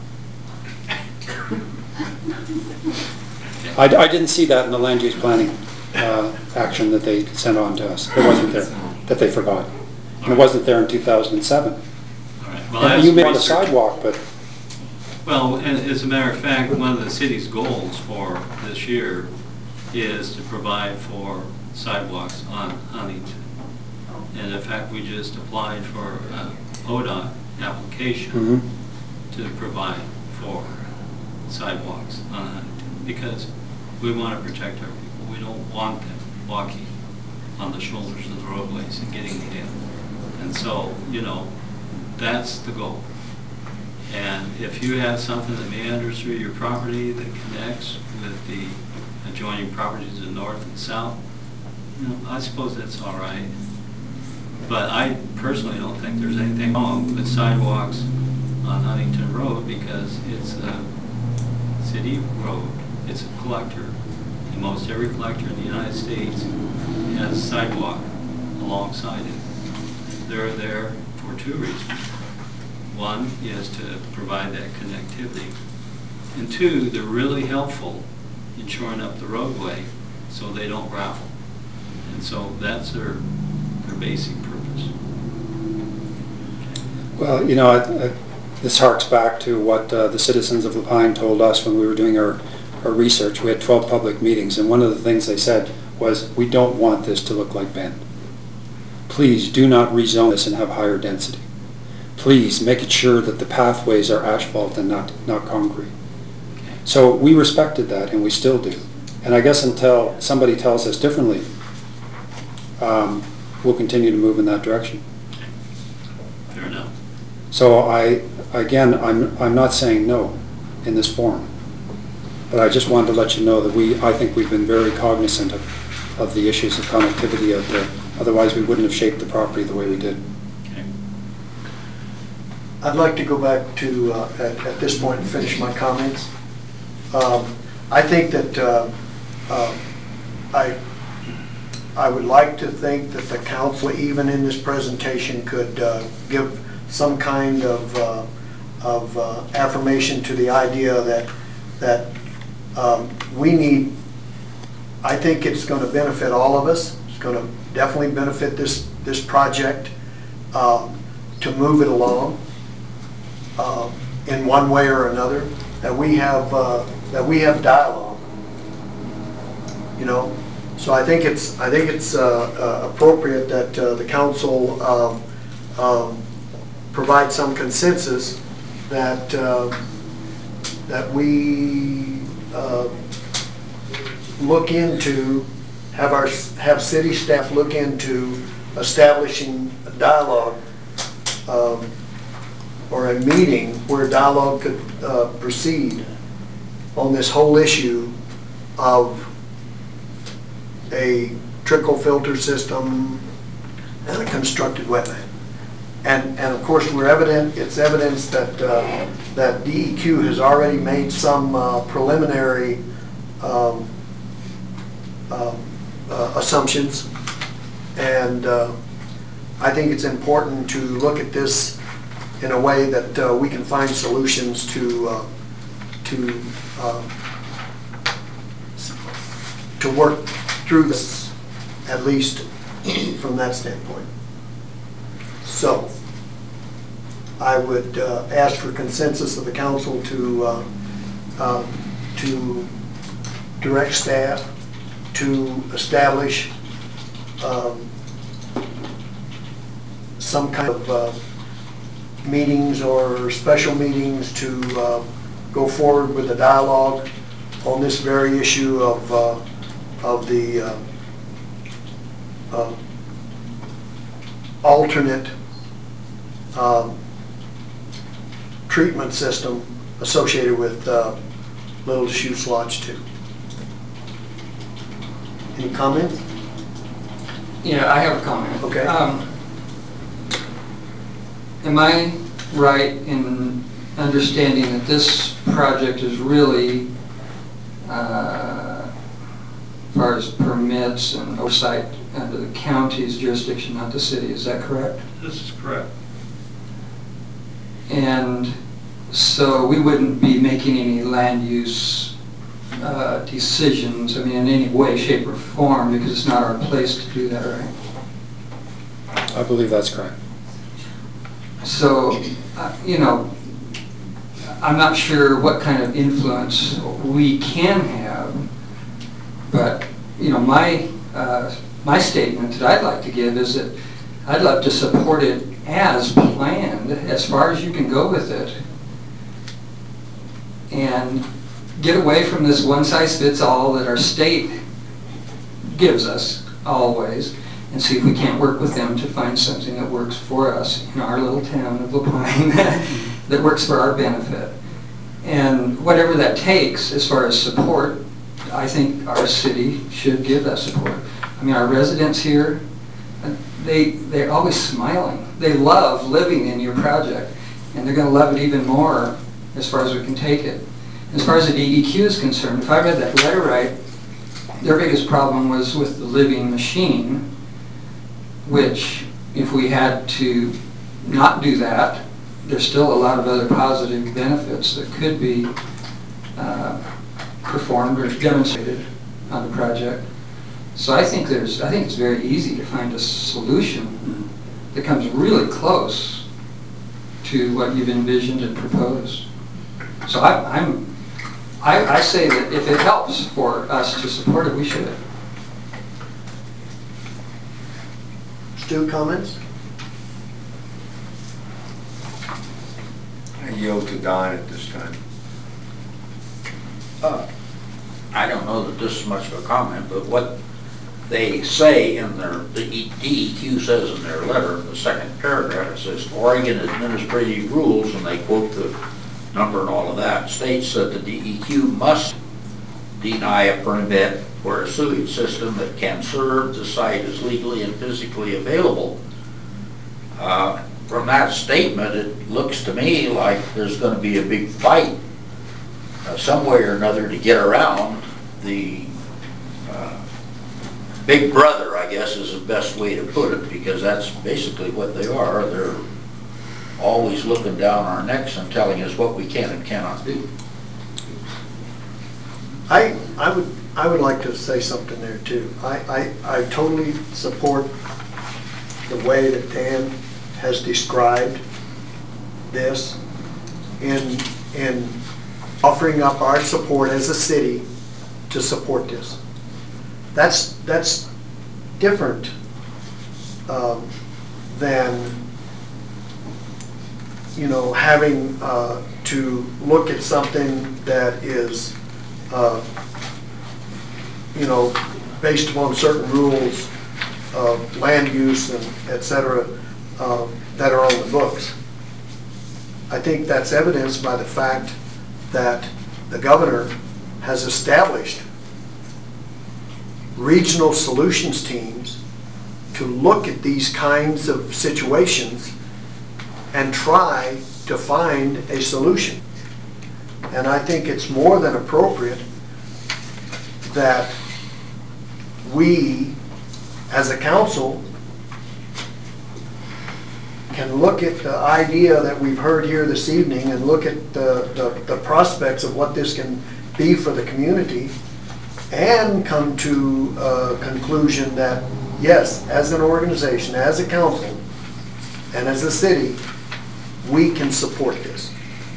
I, I didn't see that in the land use planning uh, action that they sent on to us. It wasn't there, that they forgot. And it wasn't there in two thousand seven. All right. Well, And as you may want a research- sidewalk, but Well, and as a matter of fact, one of the city's goals for this year is to provide for sidewalks on Huntington. And in fact, we just applied for a O D O T application mhm. to provide for sidewalks on Huntington, because we want to protect our people. We don't want them walking on the shoulders of the roadways and getting hit. And so, you know, that's the goal. And if you have something that meanders through your property that connects with the adjoining properties in north and south, you know, I suppose that's all right. But I personally don't think there's anything wrong with sidewalks on Huntington Road, because it's a city road, it's a collector, and most every collector in the United States has a sidewalk alongside it. They're there for two reasons. One is to provide that connectivity, and two, they're really helpful in shoring up the roadway so they don't raffle. And so that's their, their basic purpose. Well, you know, I- I- this harks back to what uh, the citizens of Lapine told us when we were doing our, our research. We had twelve public meetings, and one of the things they said was, we don't want this to look like Bend. Please do not rezone this and have higher density. Please make it sure that the pathways are asphalt and not, not concrete. So we respected that, and we still do. And I guess until somebody tells us differently, um, we'll continue to move in that direction. Fair enough. So I, again, I'm, I'm not saying no in this forum, but I just wanted to let you know that we, I think we've been very cognizant of, of the issues of connectivity out there. Otherwise, we wouldn't have shaped the property the way we did. Okay. I'd like to go back to, uh, at, at this point, and finish my comments. Um, I think that uh, uh, I, I would like to think that the council, even in this presentation, could uh, give some kind of, uh, of uh, affirmation to the idea that, that um, we need, I think it's going to benefit all of us. It's going to definitely benefit this, this project um, to move it along uh, in one way or another, that we have, uh, that we have dialogue, you know. So I think it's, I think it's uh, uh, appropriate that uh, the council um, um, provide some consensus that uh, that we uh, look into, have our have city staff look into establishing a dialogue um, or a meeting where dialogue could uh, proceed on this whole issue of a trickle filter system and a constructed wetland. And, and of course, we're evident, it's evidence that, uh, that D E Q has already made some uh, preliminary um, uh, uh, assumptions. And uh, I think it's important to look at this in a way that uh, we can find solutions to, uh, to, uh, to work through this, at least from that standpoint. So, I would uh, ask for consensus of the council to uh, uh, to direct staff to establish um, some kind of uh, meetings or special meetings to uh, go forward with a dialogue on this very issue of uh, of the uh, uh, alternate um, treatment system associated with uh, Little Deschutes Lodge two. Any comments? Yeah, I have a comment. Okay. Um, Am I right in understanding that this project is really, uh, as far as permits and oversight under the county's jurisdiction, not the city, is that correct? This is correct. And so we wouldn't be making any land use uh, decisions, I mean, in any way, shape, or form, because it's not our place to do that, right? I believe that's correct. So, uh, you know, I'm not sure what kind of influence we can have, but, you know, my, uh, my statement that I'd like to give is that I'd love to support it as planned, as far as you can go with it, and get away from this one-size-fits-all that our state gives us always, and see if we can't work with them to find something that works for us in our little town of Lapine that works for our benefit. And whatever that takes as far as support, I think our city should give that support. I mean, our residents here, they, they're always smiling. They love living in your project, and they're going to love it even more as far as we can take it. As far as the D E Q is concerned, if I read that letter right, their biggest problem was with the living machine, which if we had to not do that, there's still a lot of other positive benefits that could be uh, performed or demonstrated on the project. So I think there's, I think it's very easy to find a solution that comes really close to what you've envisioned and proposed. So I, I'm, I, I say that if it helps for us to support it, we should. Stu, comments? I yield to Don at this time. Uh, I don't know that this is much of a comment, but what they say in their, the D E Q says in their letter, the second paragraph, it says, Oregon administrative rules, and they quote the number and all of that, states that the D E Q must deny a permit where a sewage system that can serve the site is legally and physically available. Uh, from that statement, it looks to me like there's going to be a big fight uh, some way or another to get around the uh, big brother, I guess is the best way to put it, because that's basically what they are. They're always looking down our necks and telling us what we can and cannot do. I, I would, I would like to say something there too. I, I, I totally support the way that Dan has described this in, in offering up our support as a city to support this. That's, that's different um, than, you know, having uh, to look at something that is Uh, you know, based upon certain rules of land use and et cetera, uh, that are on the books. I think that's evidenced by the fact that the governor has established regional solutions teams to look at these kinds of situations and try to find a solution. And I think it's more than appropriate that we, as a council, can look at the idea that we've heard here this evening and look at the, the, the prospects of what this can be for the community, and come to a conclusion that, yes, as an organization, as a council, and as a city, we can support this.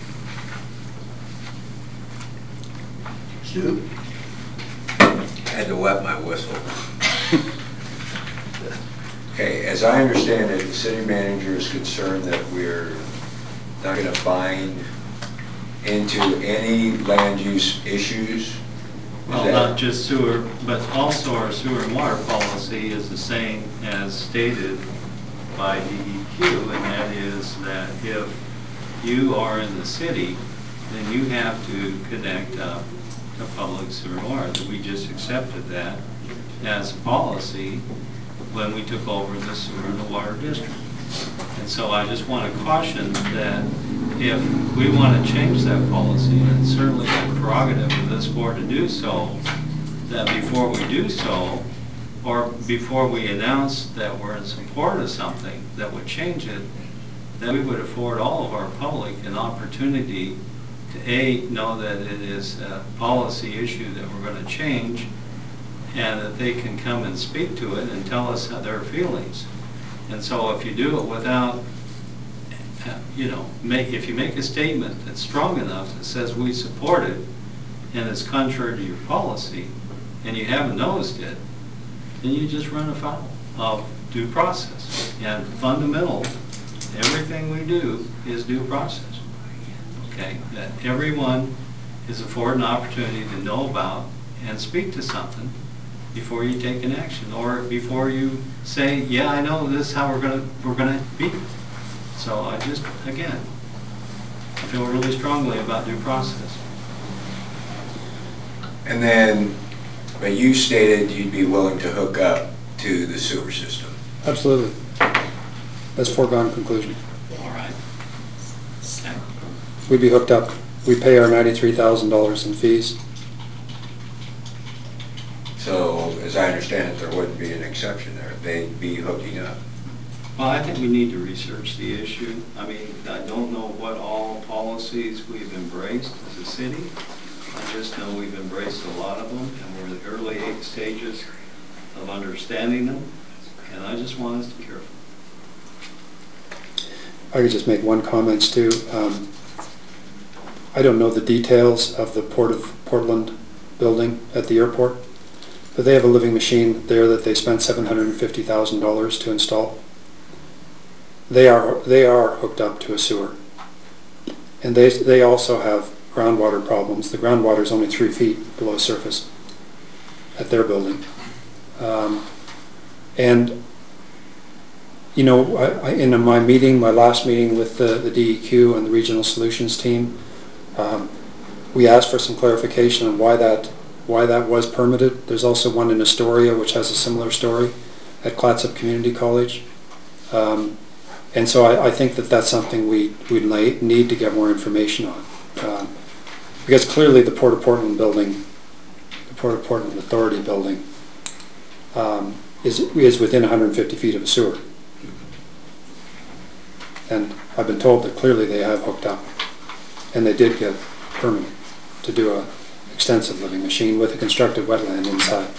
Stu? Had to wet my whistle. Okay, as I understand it, the city manager is concerned that we're not going to bind into any land use issues. Is Well, that- not just sewer, but also our sewer and water policy is the same as stated by D E Q, and that is that if you are in the city, then you have to connect up to public sewer and water. We just accepted that as a policy when we took over the sewer and the water district. And so I just want to caution that if we want to change that policy, and it's certainly a prerogative of this board to do so, that before we do so, or before we announce that we're in support of something that would change it, that we would afford all of our public an opportunity to A, know that it is a policy issue that we're going to change, and that they can come and speak to it and tell us their feelings. And so if you do it without, uh, you know, make, if you make a statement that's strong enough that says we support it, and it's contrary to your policy, and you haven't noticed it, then you just run afoul of due process. And fundamental, everything we do is due process. Okay, that everyone is afforded an opportunity to know about and speak to something before you take an action, or before you say, yeah, I know this is how we're gonna we're gonna be. So I just, again, I feel really strongly about due process. And then, but you stated you'd be willing to hook up to the sewer system. Absolutely. That's foregone conclusion. All right. We'd be hooked up. We pay our ninety-three thousand dollars in fees. So, as I understand it, there wouldn't be an exception there. They'd be hooking up. Well, I think we need to research the issue. I mean, I don't know what all policies we've embraced as a city. I just know we've embraced a lot of them, and we're in the early eight stages of understanding them, and I just want us to be careful. I could just make one comment, Stu. Um, I don't know the details of the Port of Portland building at the airport, but they have a living machine there that they spent seven hundred fifty thousand dollars to install. They are they are hooked up to a sewer, and they they also have groundwater problems. The groundwater is only three feet below surface at their building, um, and you know, I, I, in my meeting, my last meeting with the, the D E Q and the Regional Solutions team, um, we asked for some clarification on why that why that was permitted. There's also one in Astoria which has a similar story at Clatsop Community College. Um, and so I, I think that that's something we we need to get more information on. Um, because clearly the Port of Portland building, the Port of Portland Authority building, um, is, is within one hundred fifty feet of a sewer. And I've been told that clearly they have hooked up. And they did get permit to do a extensive living machine with a constructed wetland inside.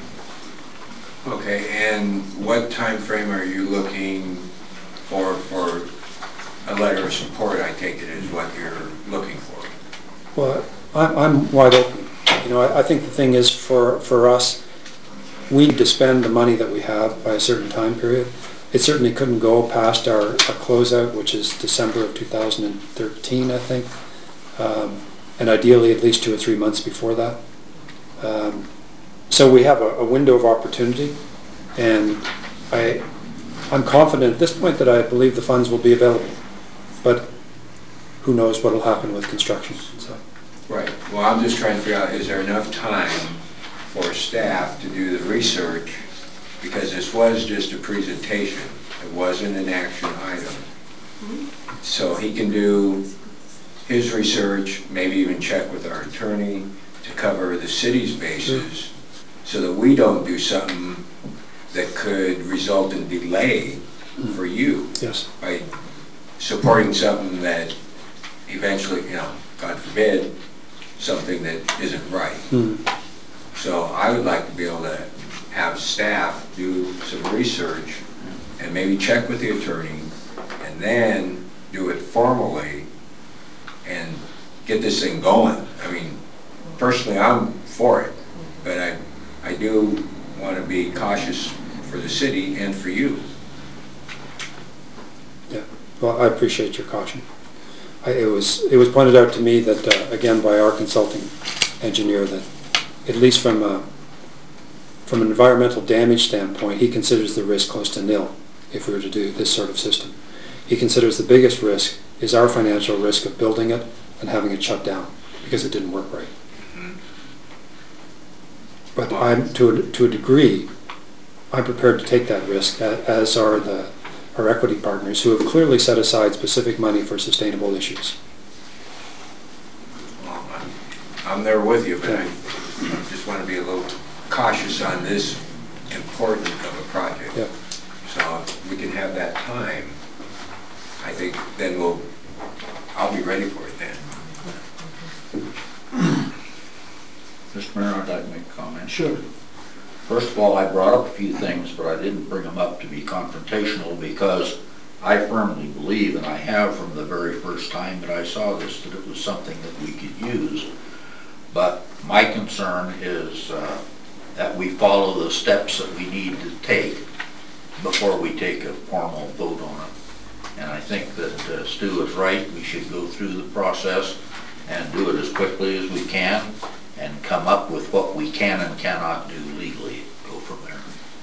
Okay, and what time frame are you looking for for a letter of support? I take it is what you're looking for. Well, I'm, I'm wide open. You know, I, I think the thing is for, for us, we need to spend the money that we have by a certain time period. It certainly couldn't go past our, our closeout, which is December of two thousand thirteen, I think. Um, and ideally at least two or three months before that. Um, so we have a, a window of opportunity, and I, I'm confident at this point that I believe the funds will be available. But who knows what will happen with construction. So. Right. Well, I'm just trying to figure out, is there enough time for staff to do the research? Because this was just a presentation. It wasn't an action item. So he can do his research, maybe even check with our attorney to cover the city's bases, so that we don't do something that could result in delay for you. Yes. By supporting something that eventually, you know, God forbid, something that isn't right. Mm. So I would like to be able to have staff do some research and maybe check with the attorney and then do it formally and get this thing going. I mean, personally, I'm for it, but I, I do want to be cautious for the city and for you. Yeah, well, I appreciate your caution. I, it was it was pointed out to me that, uh, again, by our consulting engineer, that at least from a, from an environmental damage standpoint, he considers the risk close to nil if we were to do this sort of system. He considers the biggest risk is our financial risk of building it and having it shut down because it didn't work right. Mm-hmm. But I'm to a, to a degree, I'm prepared to take that risk, as are the our equity partners who have clearly set aside specific money for sustainable issues. Well, I'm, I'm there with you, but yeah. I, I just want to be a little cautious on this important of a project. Yeah. So if we can have that time, I think then we'll, I'll be ready for it then. Mister Mayor, I'd like to make a comment. Sure. First of all, I brought up a few things, but I didn't bring them up to be confrontational because I firmly believe, and I have from the very first time that I saw this, that it was something that we could use. But my concern is uh, that we follow the steps that we need to take before we take a formal vote on it. And I think that uh, Stu is right. We should go through the process and do it as quickly as we can and come up with what we can and cannot do legally. Go from there.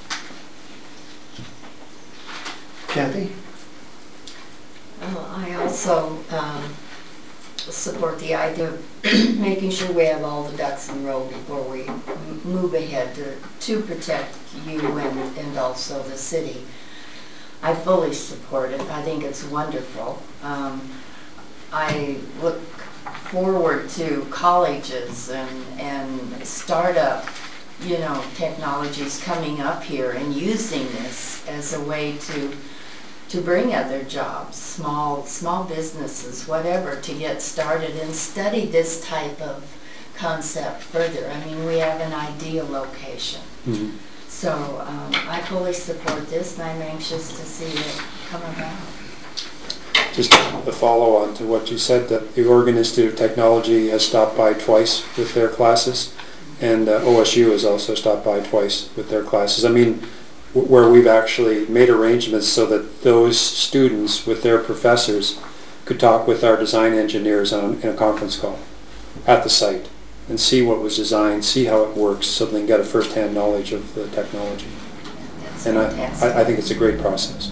Kathy? Well, I also um, support the idea of making sure we have all the ducks in a row before we m- move ahead to, to protect you and, and also the city. I fully support it. I think it's wonderful. Um, I look forward to colleges and, and startup, you know, technologies coming up here and using this as a way to to bring other jobs, small small businesses, whatever, to get started and study this type of concept further. I mean, we have an ideal location. Mhm. So um, I fully support this, and I'm anxious to see it come about. Just a follow-on to what you said, that the Oregon Institute of Technology has stopped by twice with their classes, and uh, O S U has also stopped by twice with their classes. I mean, w- where we've actually made arrangements so that those students with their professors could talk with our design engineers on in a conference call at the site and see what was designed, see how it works, so they can get a first-hand knowledge of the technology. That's And I, fantastic. I I think it's a great process.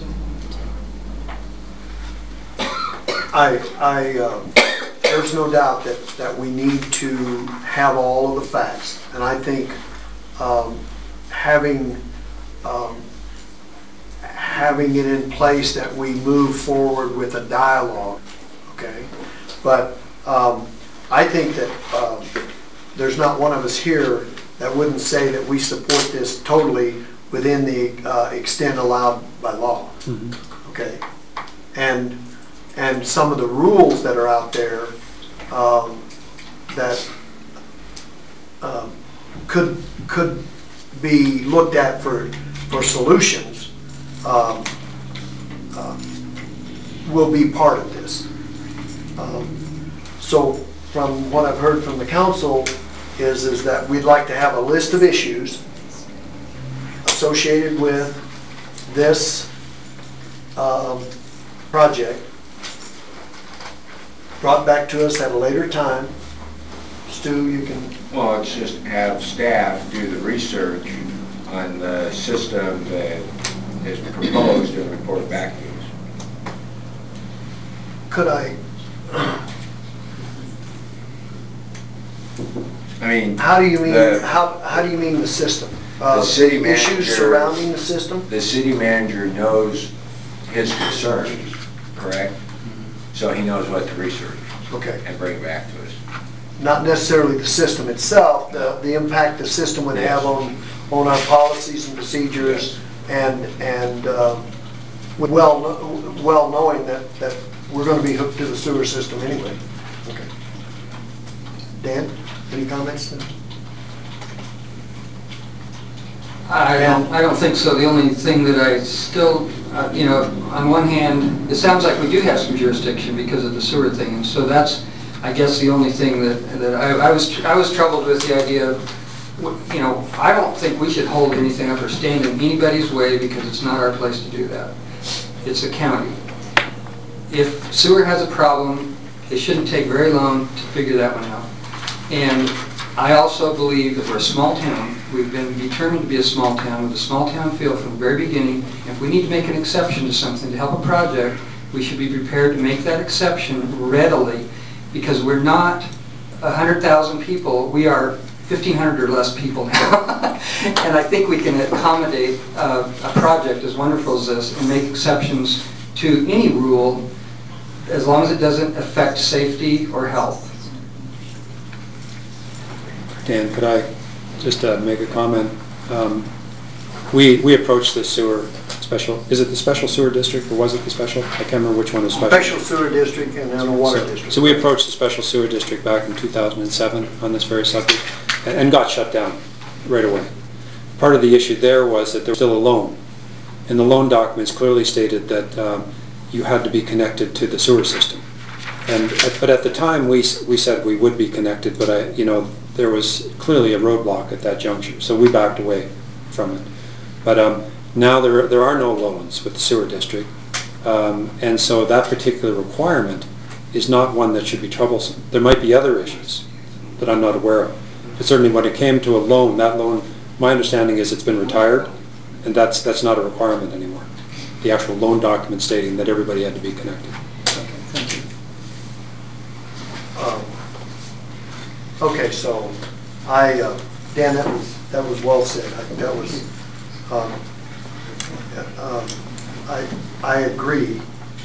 I, I, um, there's no doubt that, that we need to have all of the facts. And I think um, having, um, having it in place that we move forward with a dialogue, okay? But um, I think that um, there's not one of us here that wouldn't say that we support this totally within the uh, extent allowed by law, Mhm. okay? And and some of the rules that are out there um, that um, could could be looked at for for solutions um, uh, will be part of this. Um, so from what I've heard from the council is is that we'd like to have a list of issues associated with this um, project brought back to us at a later time. Stu, you can, Well, it's just have staff do the research on the system that is proposed and report it back to us. could I, I mean, how do you mean, The- how, how do you mean the system? Uh, The city Issues manager- surrounding the system? the city manager knows his concerns, correct? So he knows what to research Okay, and bring it back to us. not necessarily the system itself, the, the impact the system would have on, on our policies and procedures and, and, um, well, kno- well knowing that, that we're gonna be hooked to the sewer system anyway. Okay. Dan, any comments? I don't, I don't think so. The only thing that I still, uh, you know, on one hand, it sounds like we do have some jurisdiction because of the sewer thing, and so that's, I guess, the only thing that, that I, I was, I was troubled with the idea of, you know, I don't think we should hold anything up or stand in anybody's way because it's not our place to do that. It's the county. If sewer has a problem, it shouldn't take very long to figure that one out. And I also believe that we're a small town. We've been determined to be a small town with a small town feel from the very beginning. If we need to make an exception to something to help a project, we should be prepared to make that exception readily because we're not one hundred thousand people. We are fifteen hundred or less people now. And I think we can accommodate uh, a project as wonderful as this and make exceptions to any rule as long as it doesn't affect safety or health. Dan, could I just uh, make a comment? Um, We, we approached the sewer special, is it the special sewer district or was it the special? I can't remember which one was special. Special sewer district and then a water So- district. So we approached the special sewer district back in two thousand seven on this very subject and and got shut down right away. part of the issue there was that there was still a loan. And the loan documents clearly stated that um, you had to be connected to the sewer system. And, but at the time, we, we said we would be connected, but I, you know, there was clearly a roadblock at that juncture, so we backed away from it. But um, now there, there are no loans with the sewer district, um, and so that particular requirement is not one that should be troublesome. There might be other issues that I'm not aware of, but certainly when it came to a loan, that loan, my understanding is it's been retired, and that's, that's not a requirement anymore. The actual loan document stating that everybody had to be connected. Okay, thank you. Um, Okay, so I, uh, Dan, that was, that was well said. I think that was, um, um, I, I agree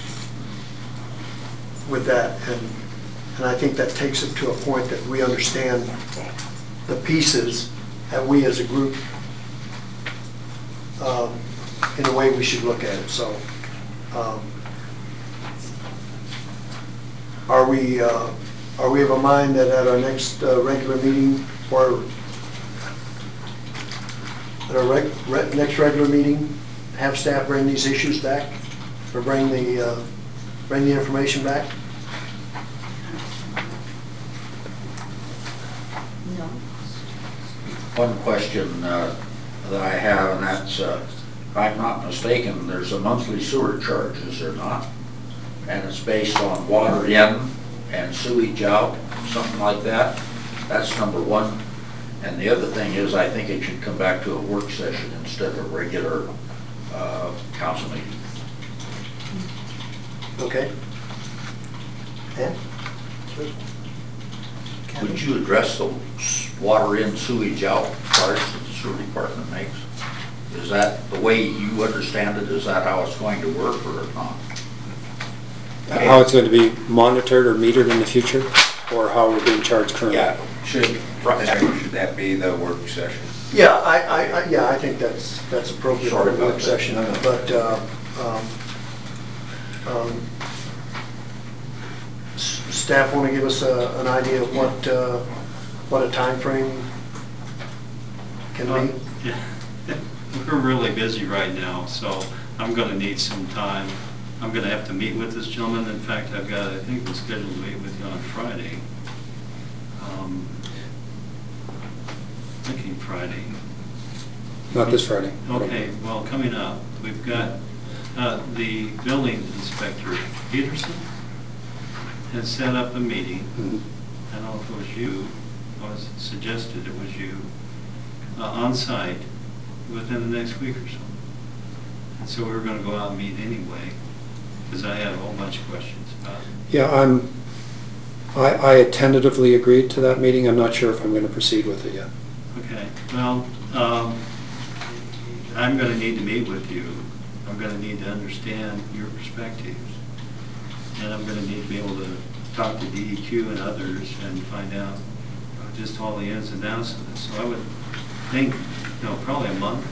with that, and, and I think that takes it to a point that we understand the pieces that we as a group, um, in a way we should look at it. So, um, are we, uh, Are we of a mind that at our next uh, regular meeting, or at our reg re next regular meeting, have staff bring these issues back, or bring the uh, bring the information back? No. One question uh, that I have, and that's, uh, if I'm not mistaken, there's a monthly sewer charge, is there not? And it's based on water in and sewage out, something like that. That's number one. And the other thing is, I think it should come back to a work session instead of a regular uh, council meeting. Okay. And? Would you address the s- water in, sewage out charge that the sewer department makes? Is that the way you understand it? Is that how it's going to work, or not? How it's going to be monitored or metered in the future, or how we're being charged currently? Yeah, should, should that be the work session? Yeah, I, I, I- yeah, I think that's, that's appropriate for Sorry a about work that. session, but, uh, um, um, s- staff want to give us a, an idea of what, uh, what a timeframe can be? Yeah. We're really busy right now, so I'm gonna need some time. I'm gonna have to meet with this gentleman. In fact, I've got, I think we're scheduled to meet with you on Friday. Um, Thinking Friday. Not this Friday. Okay, well, coming up, we've got uh, the building inspector, Peterson, has set up a meeting. Mhm. I don't know if it was you, or was suggested it was you, uh, on site within the next week or so. And so we were gonna go out and meet anyway, because I had a whole bunch of questions about it. Yeah, I'm, I, I tentatively agreed to that meeting. I'm not sure if I'm going to proceed with it yet. Okay, well, um, I'm gonna need to meet with you. I'm gonna need to understand your perspectives. And I'm gonna need to be able to talk to D E Q and others and find out uh, just all the ins and outs of this. So I would think, you know, probably a month.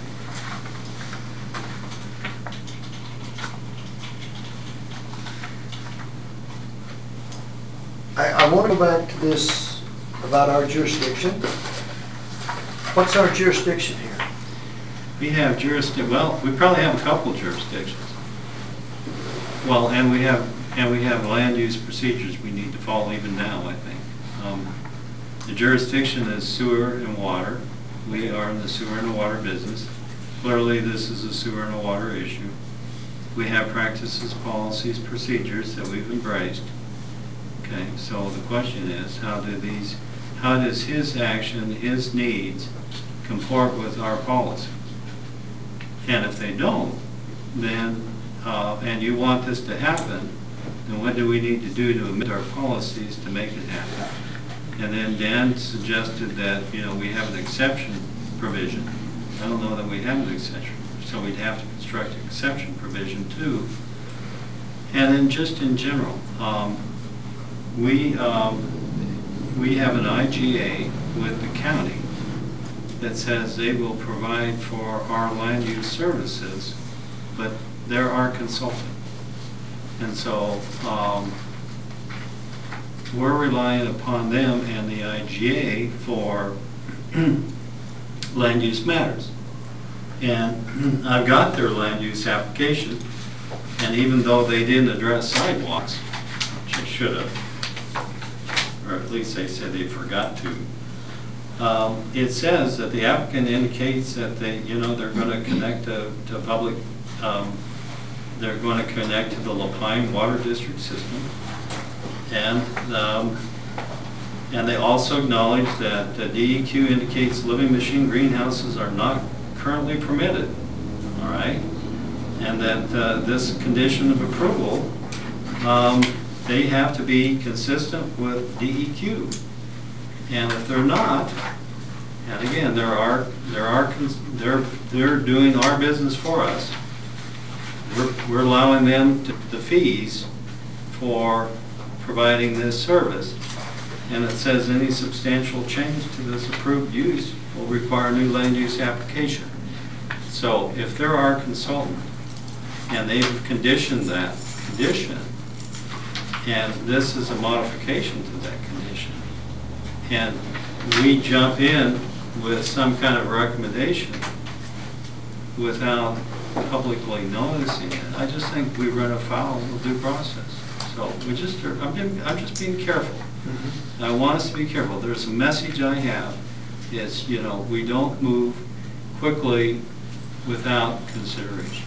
I, I want to go back to this about our jurisdiction. What's our jurisdiction here? We have jurisdiction, well, we probably have a couple jurisdictions. Well, and we have, and we have land use procedures we need to follow even now, I think. Um, The jurisdiction is sewer and water. We are in the sewer and water business. Clearly, this is a sewer and a water issue. We have practices, policies, procedures that we've embraced. Okay, so the question is, how do these, how does his action, his needs comport with our policy? And if they don't, then, uh, and you want this to happen, then what do we need to do to amend our policies to make it happen? And then Dan suggested that, you know, we have an exception provision. I don't know that we have an exception, so we'd have to construct an exception provision too. And then just in general, um, we, um, we have an I G A with the county that says they will provide for our land use services, but they're our consultant. And so um, we're relying upon them and the I G A for land use matters. And I've got their land use application, and even though they didn't address sidewalks, which they should have, or at least they said they forgot to, um, it says that the applicant indicates that they, you know, they're going to connect to, to public, um, they're going to connect to the Lapine Water District system, and um, and they also acknowledge that the D E Q indicates living machine greenhouses are not currently permitted, all right? And that uh, this condition of approval, um, they have to be consistent with D E Q. And if they're not, and again, there are, there are, they're, they're doing our business for us. We're, we're allowing them to, the fees for providing this service. And it says any substantial change to this approved use will require a new land use application. So if they're our consultant and they've conditioned that condition, and this is a modification to that condition, and we jump in with some kind of recommendation without publicly noticing it, I just think we run afoul of due process. So we just, are, I'm, being, I'm just being careful. Mm-hmm. I want us to be careful. There's a message I have is, you know, we don't move quickly without consideration.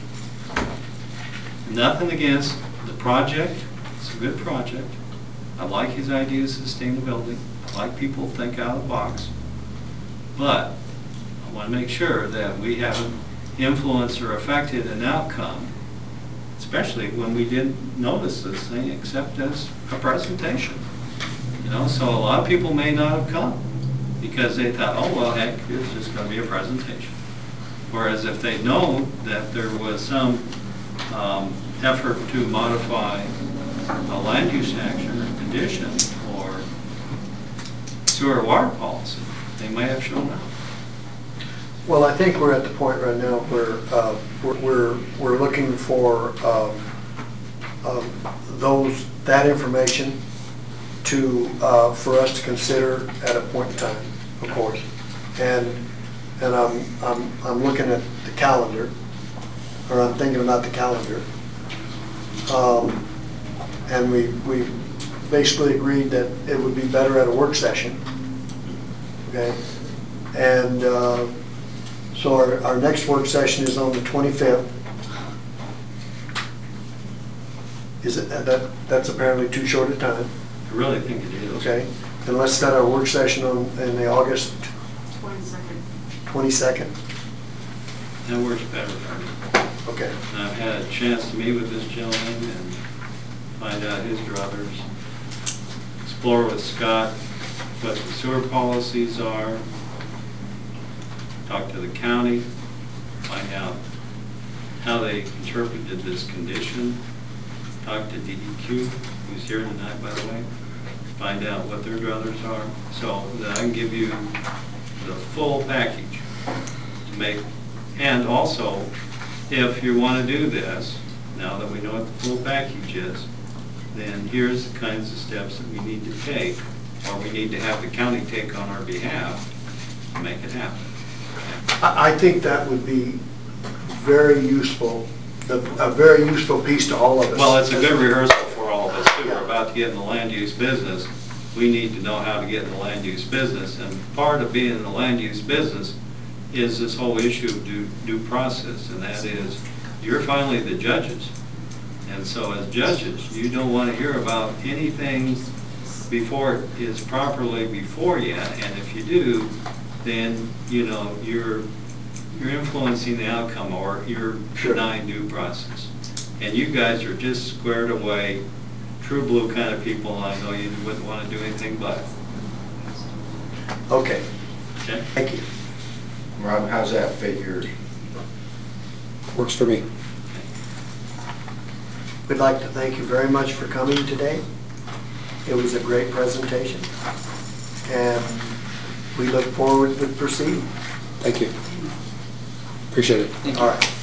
Nothing against the project. It's a good project. I like his idea of sustainability. I like people to think out of the box. But I want to make sure that we haven't influenced or affected an outcome, especially when we didn't notice this thing except as a presentation. You know, so a lot of people may not have come because they thought, oh, well, heck, it's just going to be a presentation. Whereas if they know that there was some um, effort to modify a land use action or condition or sewer water policy, they may have shown up. Well, I think we're at the point right now where uh, we're, we're, we're looking for um, um, those, that information to, uh, for us to consider at a point in time, of course. And, and I'm, I'm, I'm looking at the calendar, or I'm thinking about the calendar. Um, and we, we basically agreed that it would be better at a work session. Okay? And uh, so our, our next work session is on the twenty-fifth. Is it, that, that's apparently too short a time. I really think it is. Okay, and let's set our work session on, in the August twenty-second. twenty-second. That works better for me. Okay. And I've had a chance to meet with this gentleman and find out his druthers, explore with Scott what the sewer policies are, talk to the county, find out how they interpreted this condition, talk to D E Q, who's here tonight, by the way, find out what their druthers are, so that I can give you the full package to make. And also, if you want to do this, now that we know what the full package is, then here's the kinds of steps that we need to take, or we need to have the county take on our behalf to make it happen. I, I think that would be very useful, a, a very useful piece to all of us. Well, it's a good rehearsal for all of us too. We're about to get in the land use business. We need to know how to get in the land use business, and part of being in the land use business is this whole issue of due, due process, and that is, you're finally the judges. And so as judges, you don't want to hear about anything before it is properly before you, and if you do, then, you know, you're you're influencing the outcome, or you're Sure. denying due process. And you guys are just squared away, true blue kind of people, and I know you wouldn't want to do anything but. Okay, Okay? thank you. Rob, how's that fit yours? Works for me. We'd like to thank you very much for coming today. It was a great presentation, and we look forward to proceeding. Thank you. Appreciate it. All right.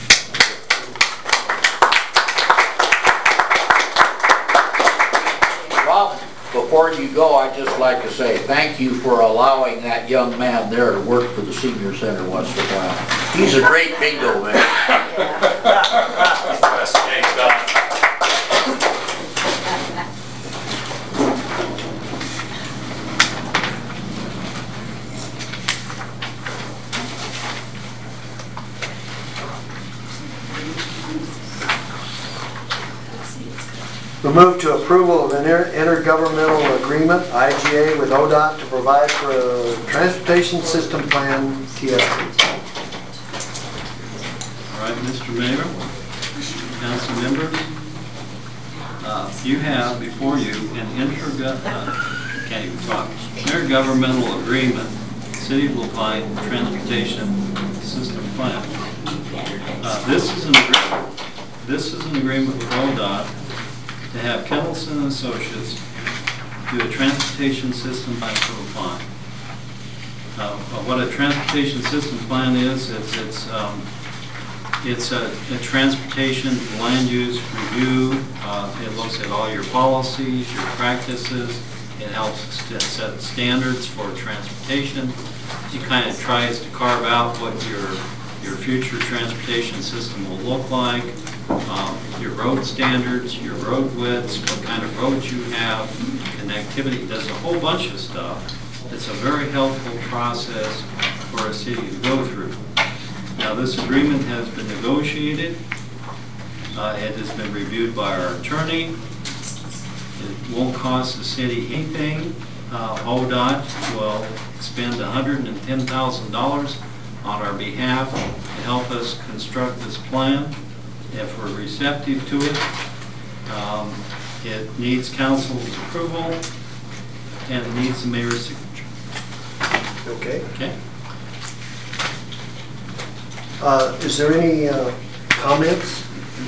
Rob, before you go, I'd just like to say thank you for allowing that young man there to work for the senior center once in a while. He's a great bingo man. We move to approval of an inter- intergovernmental agreement, I G A, with O D O T to provide for a transportation system plan, T S P. All right, Mister Mayor, council members, uh, you have before you an intergo- uh, can't even talk, intergovernmental agreement, City of Lupine Transportation System Plan. Uh, This is an agreement, this is an agreement with O D O T to have Kettleson and Associates do a transportation system plan for Lupine. Uh, What a transportation system plan is, it's, it's um, It's a, a transportation land use review. Uh, it looks at all your policies, your practices. It helps st- set standards for transportation. It kind of tries to carve out what your your future transportation system will look like, um, your road standards, your road widths, what kind of roads you have, connectivity. It does a whole bunch of stuff. It's a very helpful process for a city to go through. Now, this agreement has been negotiated. Uh, It has been reviewed by our attorney. It won't cost the city anything. Uh, O D O T will spend one hundred ten thousand dollars on our behalf to help us construct this plan. If we're receptive to it, um, it needs council's approval, and it needs the mayor's signature. Okay. Okay? Uh, Is there any uh, comments?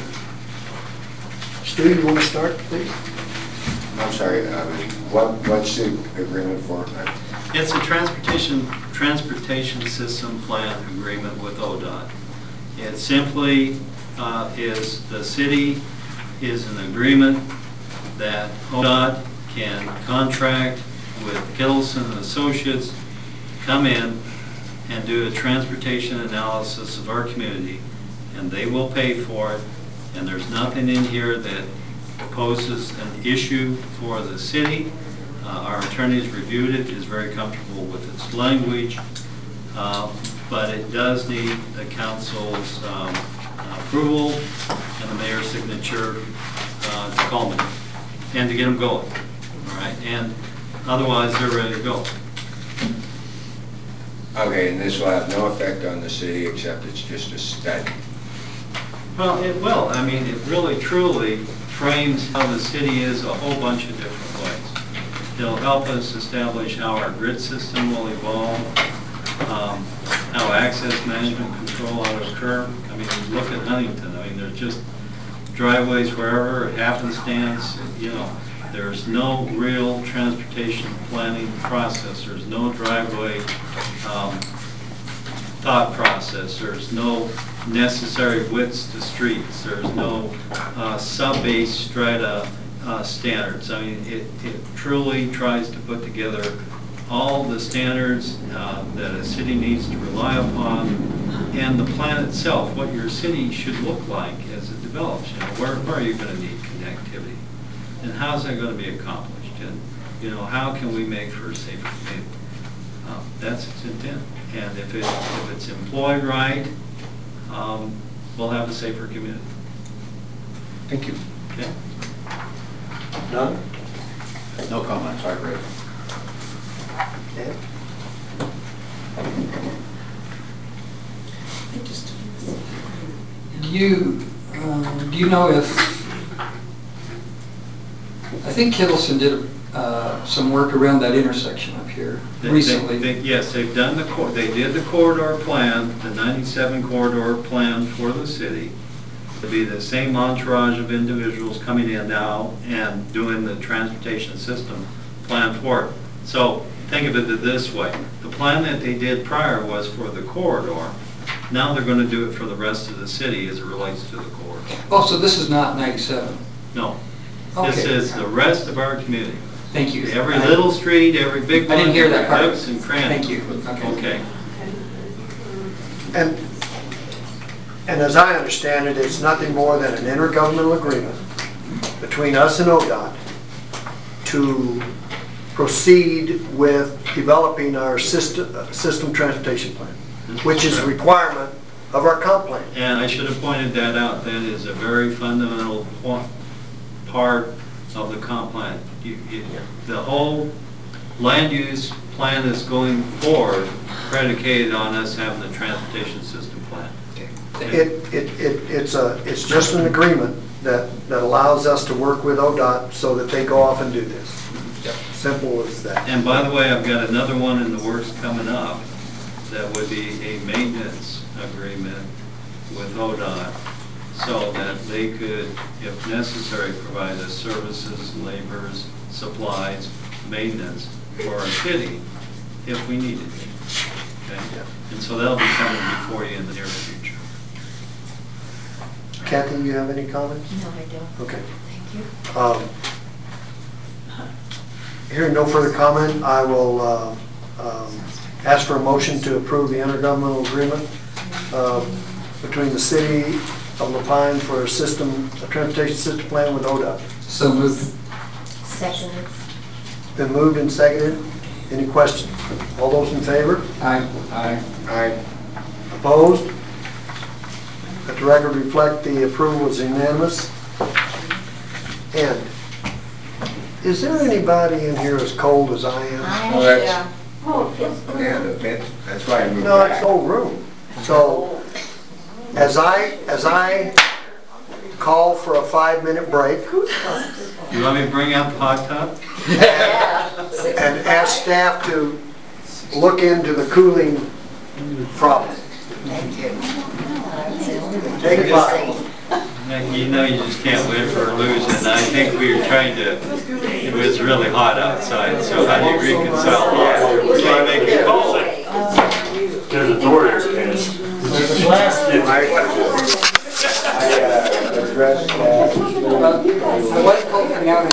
Stu, you want to start, please? I'm sorry, uh, what, what's the agreement for? It's a transportation, transportation system plan agreement with O D O T. It simply uh, is, the city is an agreement that O D O T can contract with Kettleson and Associates to come in and do a transportation analysis of our community, and they will pay for it, and there's nothing in here that poses an issue for the city. Uh, Our attorney's reviewed it, is very comfortable with its language, uh, but it does need the council's um, approval and the mayor's signature uh, to culminate and to get them going, all right? And otherwise, they're ready to go. Okay, and this will have no effect on the city except it's just a study. Well, it will. I mean, it really truly frames how the city is a whole bunch of different ways. It'll help us establish how our grid system will evolve, um, how access management control ought to occur. I mean, look at Huntington. I mean, there's just driveways wherever, happenstance, you know. There's no real transportation planning process. There's no driveway um, thought process. There's no necessary widths to streets. There's no uh, sub-base strata uh, standards. I mean, it, it truly tries to put together all the standards uh, that a city needs to rely upon, and the plan itself, what your city should look like as it develops. You know, where, where are you going to need connectivity? And how's that going to be accomplished? And, you know, how can we make for a safer community? Uh, that's its intent. And if, it, if it's employed right, um, we'll have a safer community. Thank you. Okay? None? No comments, I agree. Ed? Do you, um, do you know if, I think Kettleson did uh, some work around that intersection up here They- they- recently. they- Yes, they've done the, cor- they did the corridor plan, the ninety-seven corridor plan for the city. It'd be the same entourage of individuals coming in now and doing the transportation system plan for it. So think of it this way. The plan that they did prior was for the corridor. Now they're going to do it for the rest of the city as it relates to the corridor. Oh, so this is not ninety-seven? No. This Okay. is the rest of our community. Thank you. Every I- little street, every big I one. didn't hear that part. Nooks and crannies. Thank you. Okay. Okay. And And as I understand it, it's nothing more than an intergovernmental agreement between us and O D O T to proceed with developing our system, uh, system transportation plan, which is a requirement of our comp plan. And I should have pointed that out, that is a very fundamental po- part of the comp plan. You- you- The whole land use plan that's going forward predicated on us having the transportation system plan. It, it, it, it's a, it's just an agreement that, that allows us to work with O D O T so that they go off and do this. Simple as that. And by the way, I've got another one in the works coming up that would be a maintenance agreement with O D O T so that they could, if necessary, provide us services, labors, supplies, maintenance for our city if we needed it. Okay? And so that'll be coming before you in the near future. Kathy, you have any comments? No, I don't. Okay. Thank you. Um, Hearing no further comment, I will uh, um, ask for a motion to approve the intergovernmental agreement uh, between the city of La Pine for a system, a transportation system plan with O D O T. So moved. Seconded. Been moved and seconded. Any questions? All those in favor? Aye. Aye. Aye. Opposed? Let the record reflect the approval is unanimous. And is there anybody in here as cold as I am? Well, that's, yeah, the vent, that's why I moved No, it's back. the whole room. So as I, as I call for a five-minute break You want me to bring out the hot tub? and ask staff to look into the cooling problem. Thank you. Take it back. You know you just can't win or lose, and I think we were trying to, it was really hot outside, so how do you reconcile that? We're trying to make it cold. There's a door here, Ken. There's a glass. I uh, addressed that. Well, I was hoping out